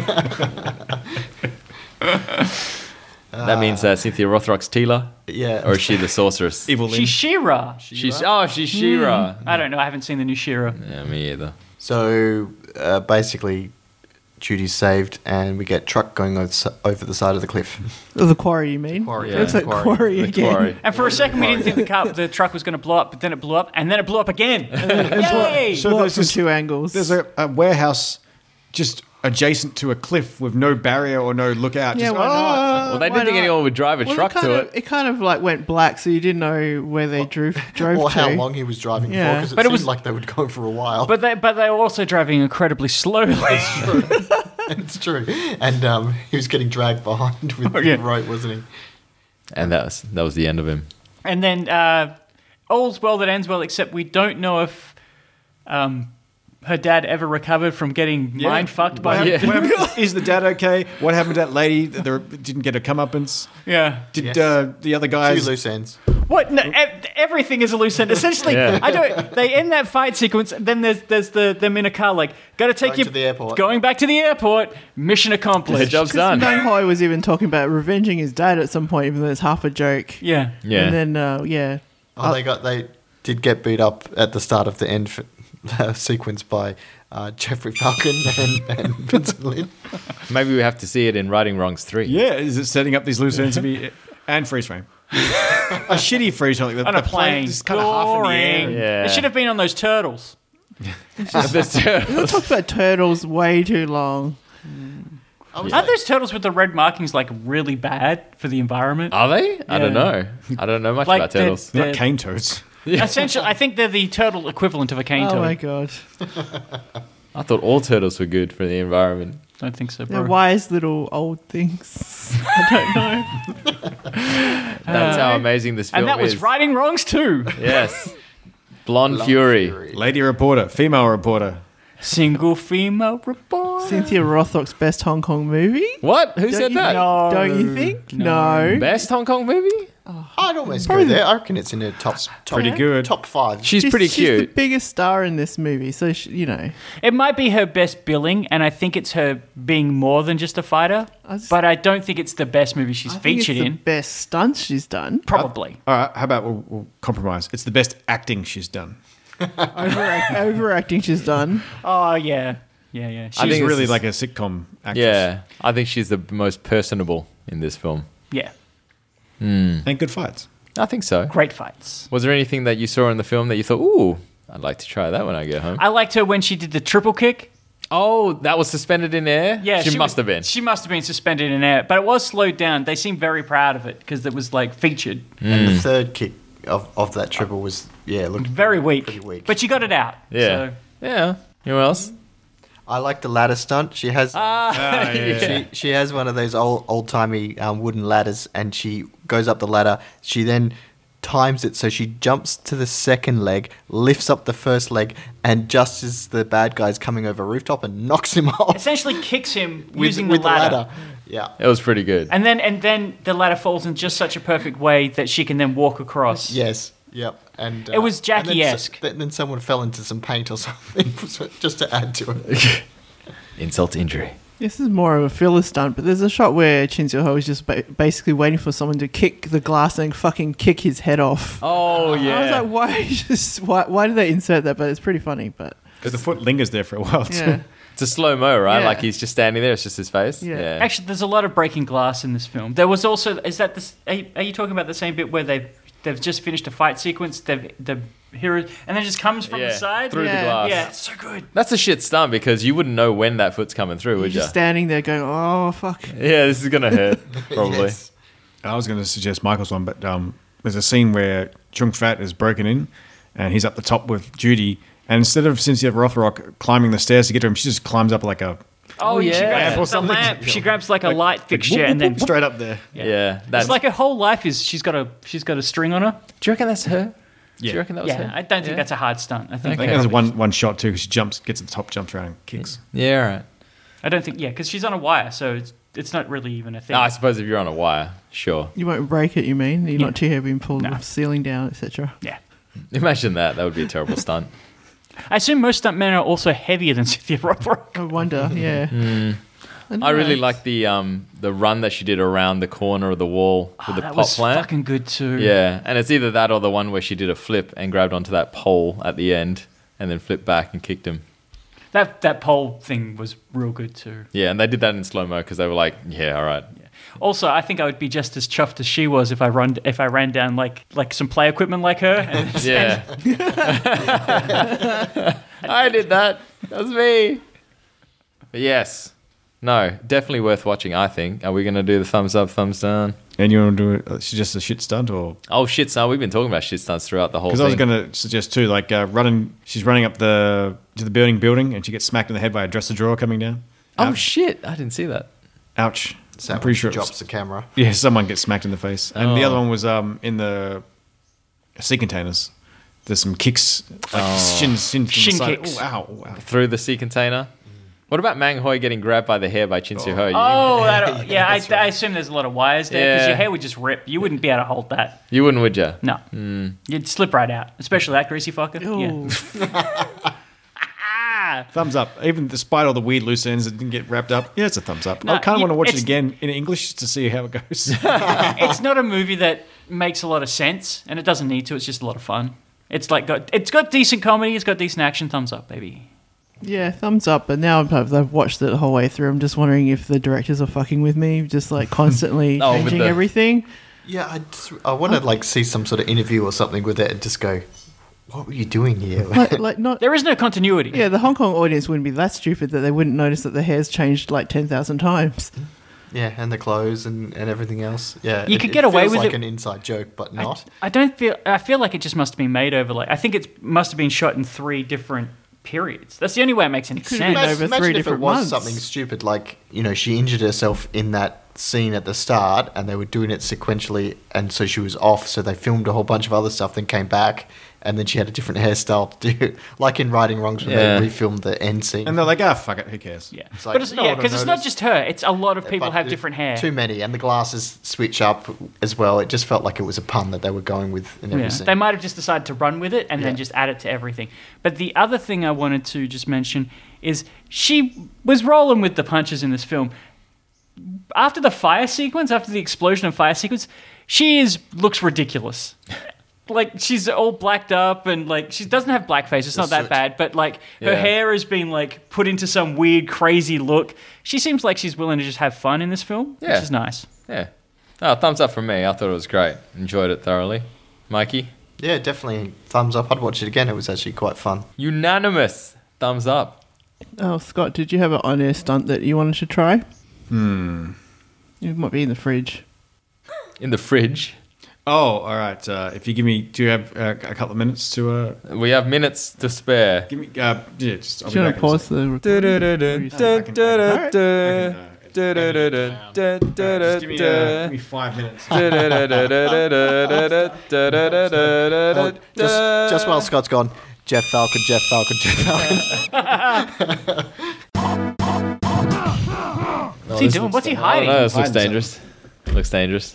That means uh, Cynthia Rothrock's Tila? yeah. Or is she the sorceress? Evil Lynn. she's She-Ra. She's, oh, she's She-Ra. I don't know. I haven't seen the new She-Ra. Yeah, me either. So uh, basically, Judy's saved, and we get truck going over s- over the side of the cliff. Oh, the quarry, you mean? Quarry, It looks yeah. like Quarry. quarry, The again. quarry. And for a second, we didn't think the car, the truck was going to blow up, but then it blew up, and then it blew up again. Yay! So Blow up there's from this- two angles. There's a, a warehouse just adjacent to a cliff with no barrier or no lookout. Yeah, just, why not? "Ah!" Well, they Why didn't think not? anyone would drive a Well, truck it kind to of, it. It kind of like went black, so you didn't know where they drove drove Or to. how long he was driving Yeah. for, because it But it seemed was- like they would go for a while. But they, but they were also driving incredibly slowly. It's true. And um, he was getting dragged behind with yeah. the rope, wasn't he? And that was, that was the end of him. And then uh, all's well that ends well, except we don't know if um, her dad ever recovered from getting Yeah. mind fucked by What him. happened- what happened- is the dad okay? What happened to that lady that there- didn't get her comeuppance? Yeah. Did Yes. uh, the other Two guys... loose ends. What? No, ev- everything is a loose end. Essentially, Yeah. I don't. They end that fight sequence. Then there's there's the them in a car like got to take Going you to the airport. Going back to the airport. Mission The accomplished. job's Because done. Nang Hoi was even talking about revenging his dad at some point, even though it's half a joke. Yeah. Yeah. And then, uh, yeah. Oh, they got they did get beat up at the start of the end f- uh, sequence by uh, Jeffrey Falcon and, and Vincent Lin. Maybe we have to see it in Righting Wrongs three. Yeah, is it setting up these loose ends to be... And freeze frame. A shitty freeze frame. Like the, On a the plane plane. is kind of half in the air. Boring. Yeah. It should have been on those turtles. That's terrible. We talked about turtles way too long. Aren't those turtles with the red markings like really bad for the environment? Are they? I don't Yeah. know. I don't know much Like about they're- turtles. They're they're- not cane toads. Essentially, I think they're the turtle equivalent of a cane Oh toad. my god. I thought all turtles were good for the environment. Don't think so, They're bro. wise little old things. I don't know. That's how amazing this film and that was is. Righting Wrongs too. Yes. Blonde Fury. Lady reporter, female reporter. Single female report. Cynthia Rothrock's best Hong Kong movie? What? Who Don't said you- that? No. Don't you think? No. Best Hong Kong movie? I'd almost Probably go the- there. I reckon it's in the top, top Pretty good. top five. She's, pretty She's the cute. biggest star in this movie, so she, you know. It might be her best billing, and I think it's her being more than just a fighter. I just- but I don't think it's the best movie she's I think featured it's in. the best stunts she's done. Probably. All right, how about we'll, we'll compromise? It's the best acting she's done. Overact, overacting she's done. Oh yeah, yeah, yeah. I She's think this really is- like a sitcom actress. Yeah. I think she's the most personable in this film. Yeah, And good fights. I think so. great fights. Was there anything that you saw in the film that you thought, ooh, I'd like to try that when I get home? I liked her when she did the triple kick. Oh, that was suspended in air? Yeah, She, must was- have been. She must have been suspended in air, but it was slowed down. They seemed very proud of it because it was like featured. And the third kick of, of that triple was, yeah, looked Very weak, Pretty weak. but she got it out. Yeah. So, Yeah. Who else? I like the ladder stunt. She has Ah, Ah, yeah. she she has one of those old old timey um, wooden ladders, and she goes up the ladder. She then times it so she jumps to the second leg, lifts up the first leg, and just as the bad guy's coming over a rooftop and knocks him off Essentially kicks him with, using with the ladder. Yeah. It was pretty good. And then and then the ladder falls in just such a perfect way that she can then walk across. Yes. Yep. And uh, It was and then Jackie-esque. s- Then, then someone fell into some paint or something just to add to it. Insult to injury. This is more of a filler stunt, but there's a shot where Chin Seo Ho is just ba- basically waiting for someone to kick the glass and fucking kick his head off. Oh, yeah. I was like, why? Just why? Why did they insert that? But it's pretty funny. But Because the foot lingers there for a while too. yeah, It's a slow-mo, right? Yeah. Like he's just standing there. It's just his face. Yeah. Actually, there's a lot of breaking glass in this film. There was also is that this? Are you, are you talking about the same bit where they they've just finished a fight sequence? They've the hero and then it just comes from Yeah, the side through Yeah. the glass. Yeah, it's so good. That's a shit stunt because you wouldn't know when that foot's coming through, you're would you? just standing there going, "Oh fuck." Yeah, this is gonna hurt probably. Yes. I was going to suggest Michael's one, but um, there's a scene where Chung Fat is broken in, and he's up the top with Judy, and instead of Cynthia Rothrock climbing the stairs to get to him, she just climbs up like a Oh, yeah. She Lamp or grabs the something. lamp. She grabs like a light fixture and then straight up there. Yeah, that's it's like her whole life is she's got a she's got a string on her. Do you reckon that's her? Do Yeah. you reckon that was Yeah, her? I don't think Yeah. that's a hard stunt. I think I think Okay. there's one one shot too. 'Cause she jumps, gets at the top, jumps around, and kicks. Yeah, all right. I don't think yeah because she's on a wire, so it's it's not really even a thing. No, I suppose if you're on a wire, sure. You won't break it. You mean you're Yeah. not too heavy being pulled No. the ceiling down, et cetera. yeah. Imagine that. That would be a terrible stunt. I assume most stuntmen are also heavier than Cynthia Rothrock. I wonder. Yeah. don't I really know. like the um the run that she did around the corner of the wall with Oh, the that pop was plant. fucking good too. Yeah, and it's either that or the one where she did a flip and grabbed onto that pole at the end and then flipped back and kicked him. That that pole thing was real good too. Yeah, and they did that in slow mo because they were like, "Yeah, all right." Also, I think I would be just as chuffed as she was if I run if I ran down like like some play equipment like her. And, Yeah, I did that. That was me. But yes, no, definitely worth watching. I think. Are we gonna do the thumbs up, thumbs down? And you want to do it? It's just a shit stunt, or Oh shit, son! We've been talking about shit stunts throughout the whole because thing. I was going to suggest too, like uh, running. She's running up the to the building, building, and she gets smacked in the head by a dresser drawer coming down. Oh Ouch. shit! I didn't see that. Ouch! So I'm pretty sure. it drops was- the camera. Yeah, someone gets smacked in the face, and the Oh. other one was um in the sea containers. There's some kicks, like shin, shin, from the Shin side. kicks. Oh, ow, wow. Through the sea container. What about Mang Hoi getting grabbed by the hair by Chin Soo Ho? You, oh, that, yeah, I, I assume there's a lot of wires there because Yeah. your hair would just rip. You wouldn't be able to hold that. you wouldn't, would you? No, you'd slip right out, especially that greasy fucker. Ooh. Yeah. Ah, Thumbs up. Even despite all the weird loose ends that didn't get wrapped up, yeah, it's a thumbs up. No, I kind of you- want to watch it it's- again in English to see how it goes. it's not a movie that makes a lot of sense, and it doesn't need to. It's just a lot of fun. It's like got it's got decent comedy. It's got decent action. Thumbs up, baby. Yeah, thumbs up. But now I've, I've watched it the whole way through. I'm just wondering if the directors are fucking with me, just like constantly Oh, with changing the- everything. Yeah, I just, I want to like see some sort of interview or something with it and just go, what were you doing here? Like, like not. There is no continuity. Yeah, the Hong Kong audience wouldn't be that stupid that they wouldn't notice that the hair's changed like ten thousand times. Yeah, and the clothes and, and everything else. Yeah, You it- could it get away feels with like it- an inside joke, but not. I don't feel. I feel like it just must have been made over. Like I think it must have been shot in three different periods. That's the only way it makes any Could've sense. been over Imagine three if different it was months. something stupid like, you know, she injured herself in that scene at the start and they were doing it sequentially and so she was off, so they filmed a whole bunch of other stuff, then came back and then she had a different hairstyle to do. Like in Righting Wrongs when Yeah. they refilmed the end scene. and they're like, ah, fuck it, who cares? Yeah, It's like, but it's, no yeah, one will because it's not notice. just her. It's a lot of people But have the- different hair. Too many, and the glasses switch up as well. It just felt like it was a pun that they were going with in every Yeah. scene. They might have just decided to run with it and then Yeah. just add it to everything. But the other thing I wanted to just mention is she was rolling with the punches in this film. After the fire sequence, after the explosion of fire sequence, she is looks ridiculous. Like she's all blacked up and like she doesn't have blackface. It's The not that soot. bad, but like her Yeah. hair has been like put into some weird, crazy look. She seems like she's willing to just have fun in this film, Yeah. which is nice. Yeah. Oh, thumbs up from me. I thought it was great. Enjoyed it thoroughly. Mikey? Yeah, definitely thumbs up. I'd watch it again. It was actually quite fun. Unanimous. Thumbs up. Oh, Scott, did you have an on-air stunt that you wanted to try? Hmm. It might be in the fridge. In the fridge. Oh, all right. Uh, if you give me, do you have uh, a couple of minutes to? Uh, We have minutes to spare. give me. Uh, yeah, just. I'll Do you be want back to in a pause sec. the recording? Just give me, uh, give me five minutes. Just, just while Scott's gone, Jeff Falcon, Jeff Falcon, Jeff Falcon. What's he doing? What's he I don't hiding? know. This looks Hiding dangerous. Looks dangerous.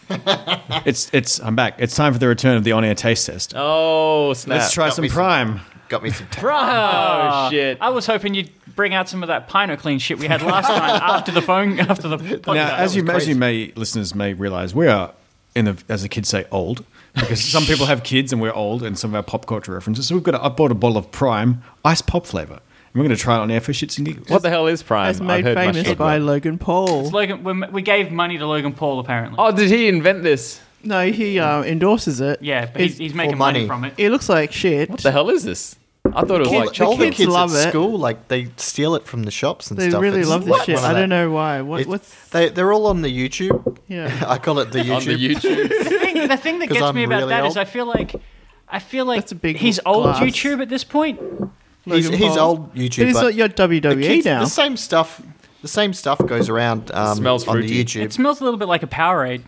It's it's. I'm back. It's time for the return of the on-air taste test. Oh snap! Let's try Got some me some- Prime. Got me some. Oh shit! I was hoping you'd bring out some of that Pino Clean shit we had last time after the phone, after the podcast. Now, as you, was as you crazy. may listeners may realize, we are in the as the kids say old because some people have kids and we're old, and some of our pop culture references. So we've got a, I bought a bottle of Prime ice pop flavor, and we're going to try it on air for shits and giggles. What the hell is Prime? As made I've heard much famous talk by about it. Logan Paul. Logan, we, we gave money to Logan Paul apparently. Oh, did he invent this? No, he uh, endorses it. yeah, but he's, It- he's making for money. money. from it. It looks like shit. What the hell is this? I thought it was All, like the- all the kids kids love at it. school, like they steal it from the shops and They stuff. really It's love this like shit. one of I that- don't know why. What, It- what's they they're all on the YouTube. yeah? I call it the YouTube. on the YouTube. The thing, the thing that 'Cause gets I'm me about really that is old. I feel like I feel like That's a big he's old glass. YouTube at this point. He's, Logan he's Paul. old YouTube. But he's but not your W the, W E kids, now. the same stuff. The same stuff goes around um, smells on the fruity. YouTube. It smells a little bit like a Powerade.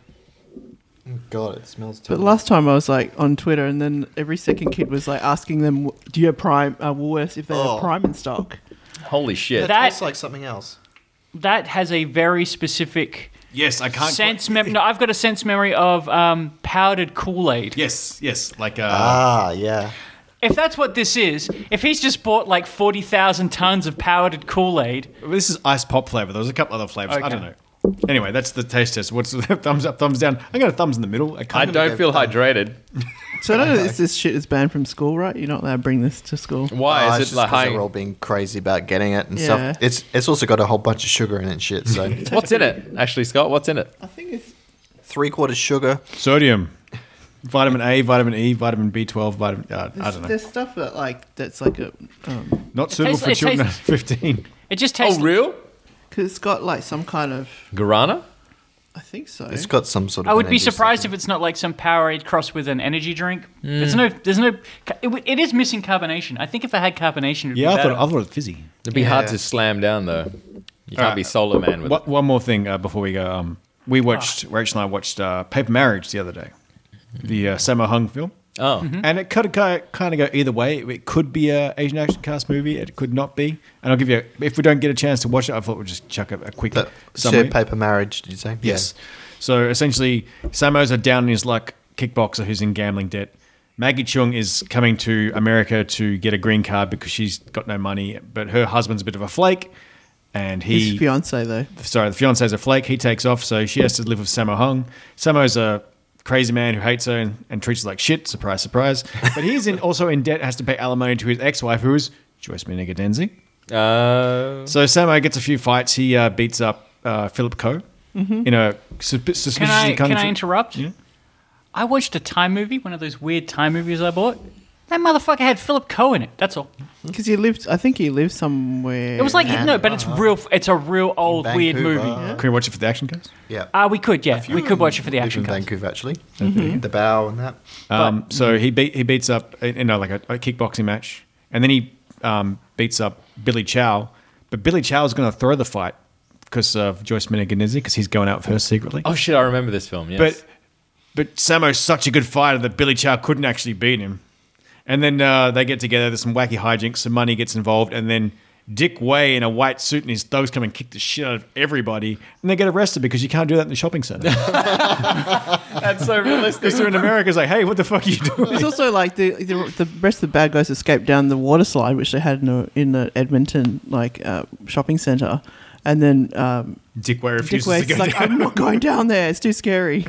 God, it smells But terrible. last time I was like on Twitter, and then every second kid was like asking them, "Do you have Prime uh, Woolworths if they Oh. have Prime in stock?" Holy shit! it that- tastes like something else. That has a very specific Yes, I can't. sense memory. No, I've got a sense memory of um, powdered Kool-Aid. Yes, yes, like uh, Ah, yeah. If that's what this is, if he's just bought like forty thousand tons of powdered Kool-Aid, this is ice pop flavor. There was a couple other flavors. I Okay. don't know. Anyway, that's the taste test. What's the thumbs up, thumbs down? I got a thumbs in the middle. I I can't. don't go feel down. hydrated. So I know this, this shit is banned from school, right? You're not allowed to bring this to school. Why Oh, is it's it just like 'cause high? they're all being crazy about getting it and Yeah. stuff. It's it's also got a whole bunch of sugar in it and shit. So What's in it? Actually, Scott, what's in it? I think it's three quarters sugar. Sodium, vitamin A, vitamin E, vitamin B twelve, vitamin. Uh, I there's, don't know. there's stuff that like that's like a um, Not suitable tastes- for it children under tastes- fifteen. it just tastes. Oh, real? because it's got like some kind of Guarana? I think so. It's got some sort of. I would be energy surprised stuff if it's not like some Powerade crossed with an energy drink. There's no, there's no. It, w- it is missing carbonation. I think if it had carbonation, it'd Yeah, be I better. thought I thought it was fizzy. It'd be hard Yeah. to slam down though. You can't Alright. be solo man with One, it. one more thing uh, before we go. Um, we watched Rachel and I watched uh, Paper Marriage the other day, the uh, Sammo Hung film, Oh, and it could kind of go either way. It could be a Asian action cast movie. It could not be. And I'll give you. A, if we don't get a chance to watch it, I thought we'd just chuck a, a quick The summary. shared paper marriage. Did you say? Yes. So essentially, Sammo's a down in his luck kickboxer who's in gambling debt. Maggie Chung is coming to America to get a green card because she's got no money, but her husband's a bit of a flake, and he. his fiance though. sorry, the fiance's a flake. He takes off, so she has to live with Sammo Hung. Sammo's a crazy man who hates her and, and treats her like shit. Surprise, surprise. But he's in, also in debt, has to pay alimony to his ex-wife, who is Joyce Menegadenzi. uh, So Sammo gets a few fights. He uh, beats up uh, Philip Coe in a sus- suspiciously Can I, country. can I interrupt? Yeah. I watched a time movie, one of those weird time movies I bought. That motherfucker had Philip Coe in it. That's all. Because he lived, I think he lived somewhere. It was like Man, no, but it's real. It's a real old weird Vancouver. movie. Can we watch it for the action cast? Yeah. Ah, we could, yeah, we could watch it for the Live action in cuts. Vancouver, actually. The bow and that. Um, so he beat he beats up you know like a, a kickboxing match, and then he um, beats up Billy Chow. But Billy Chow is going to throw the fight because of Joyce Menegadenzi because he's going out with her secretly. oh shit, I remember this film. Yes. But but Sammo's such a good fighter that Billy Chow couldn't actually beat him. And then uh, they get together. There's some wacky hijinks. Some money gets involved, and then Dick Way in a white suit and his thugs come and kick the shit out of everybody, and they get arrested because you can't do that in the shopping center. that's so realistic. Because they're in America, it's like, hey, what the fuck are you doing? It's also like the, the the rest of the bad guys escaped down the water slide, which they had in the, in the Edmonton like uh, shopping center, and then um, Dick Way Dick refuses Wade's to go like, down. "I'm not going down there. It's too scary."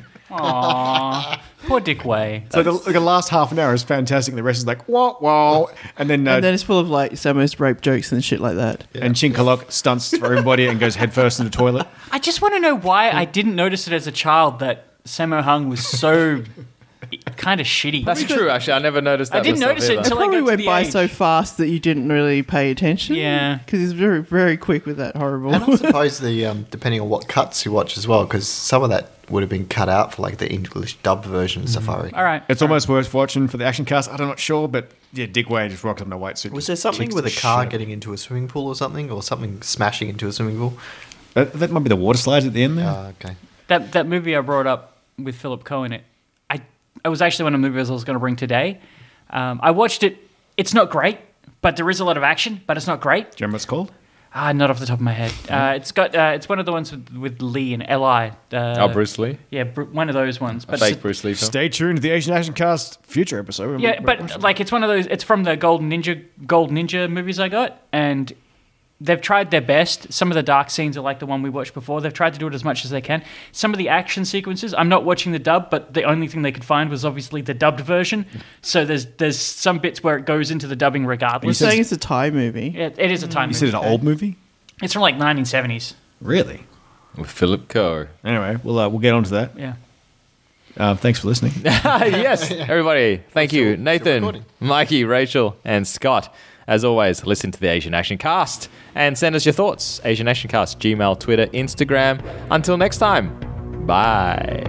Aww, poor Dick Way. So the, like the last half an hour is fantastic. The rest is like whoa, whoa, and then uh, And then it's full of like Samo's rape jokes and shit like that. and Chinkalok stunts for everybody and goes headfirst in the toilet. I just want to know why I didn't notice it as a child that Sammo Hung was so kind of shitty. That's true, actually. I never noticed that. I didn't myself notice it either. until I Probably got to went the by age. so fast that you didn't really pay attention. Yeah. Because he's very, very quick with that horrible. And I suppose the um, depending on what cuts you watch as well, because some of that would have been cut out for like the English dub version of Safari. All right. It's almost worth watching for the action cast. I'm not sure, but yeah, Dick Wade just rocked up in a white suit. Was there something with a car getting into a swimming pool or something, or something smashing into a swimming pool? That, that might be the water slides at the end there. Uh, okay. That that movie I brought up with Philip Coe in it, I it was actually one of the movies I was going to bring today. Um, I watched it. It's not great, but there is a lot of action, but it's not great. Do you remember what it's called? Ah, not off the top of my head. Uh, it's got uh, it's one of the ones with, with Lee and L I. Uh, Oh, Bruce Lee? Yeah, Bru- one of those ones. A But fake it's- Bruce Lee film. Stay tuned to the Asian Action Cast future episode. Yeah, but like it's one of those. It's from the Golden Ninja Gold Ninja movies I got, and they've tried their best. Some of the dark scenes are like the one we watched before. They've tried to do it as much as they can. Some of the action sequences, I'm not watching the dub, but the only thing they could find was obviously the dubbed version. So there's there's some bits where it goes into the dubbing You're regardless. saying it's a Thai movie. It, it is a time. you said it's an old movie? It's from like nineteen seventies. Really? With Philip Coe. Anyway, we'll uh, we'll get on to that. Yeah. Uh, thanks for listening. Yes, everybody. Thank you. still Nathan, recording. Mikey, Rachel, and Scott. As always, listen to the Asian Action Cast and send us your thoughts. Asian Action Cast, Gmail, Twitter, Instagram. Until next time, bye.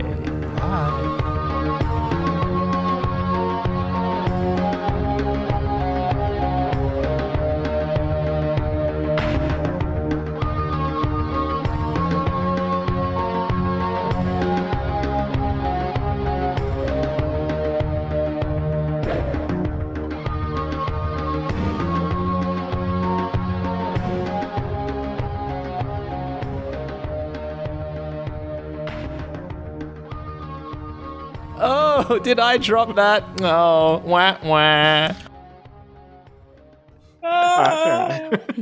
Oh, did I drop that? Oh, wah, wah.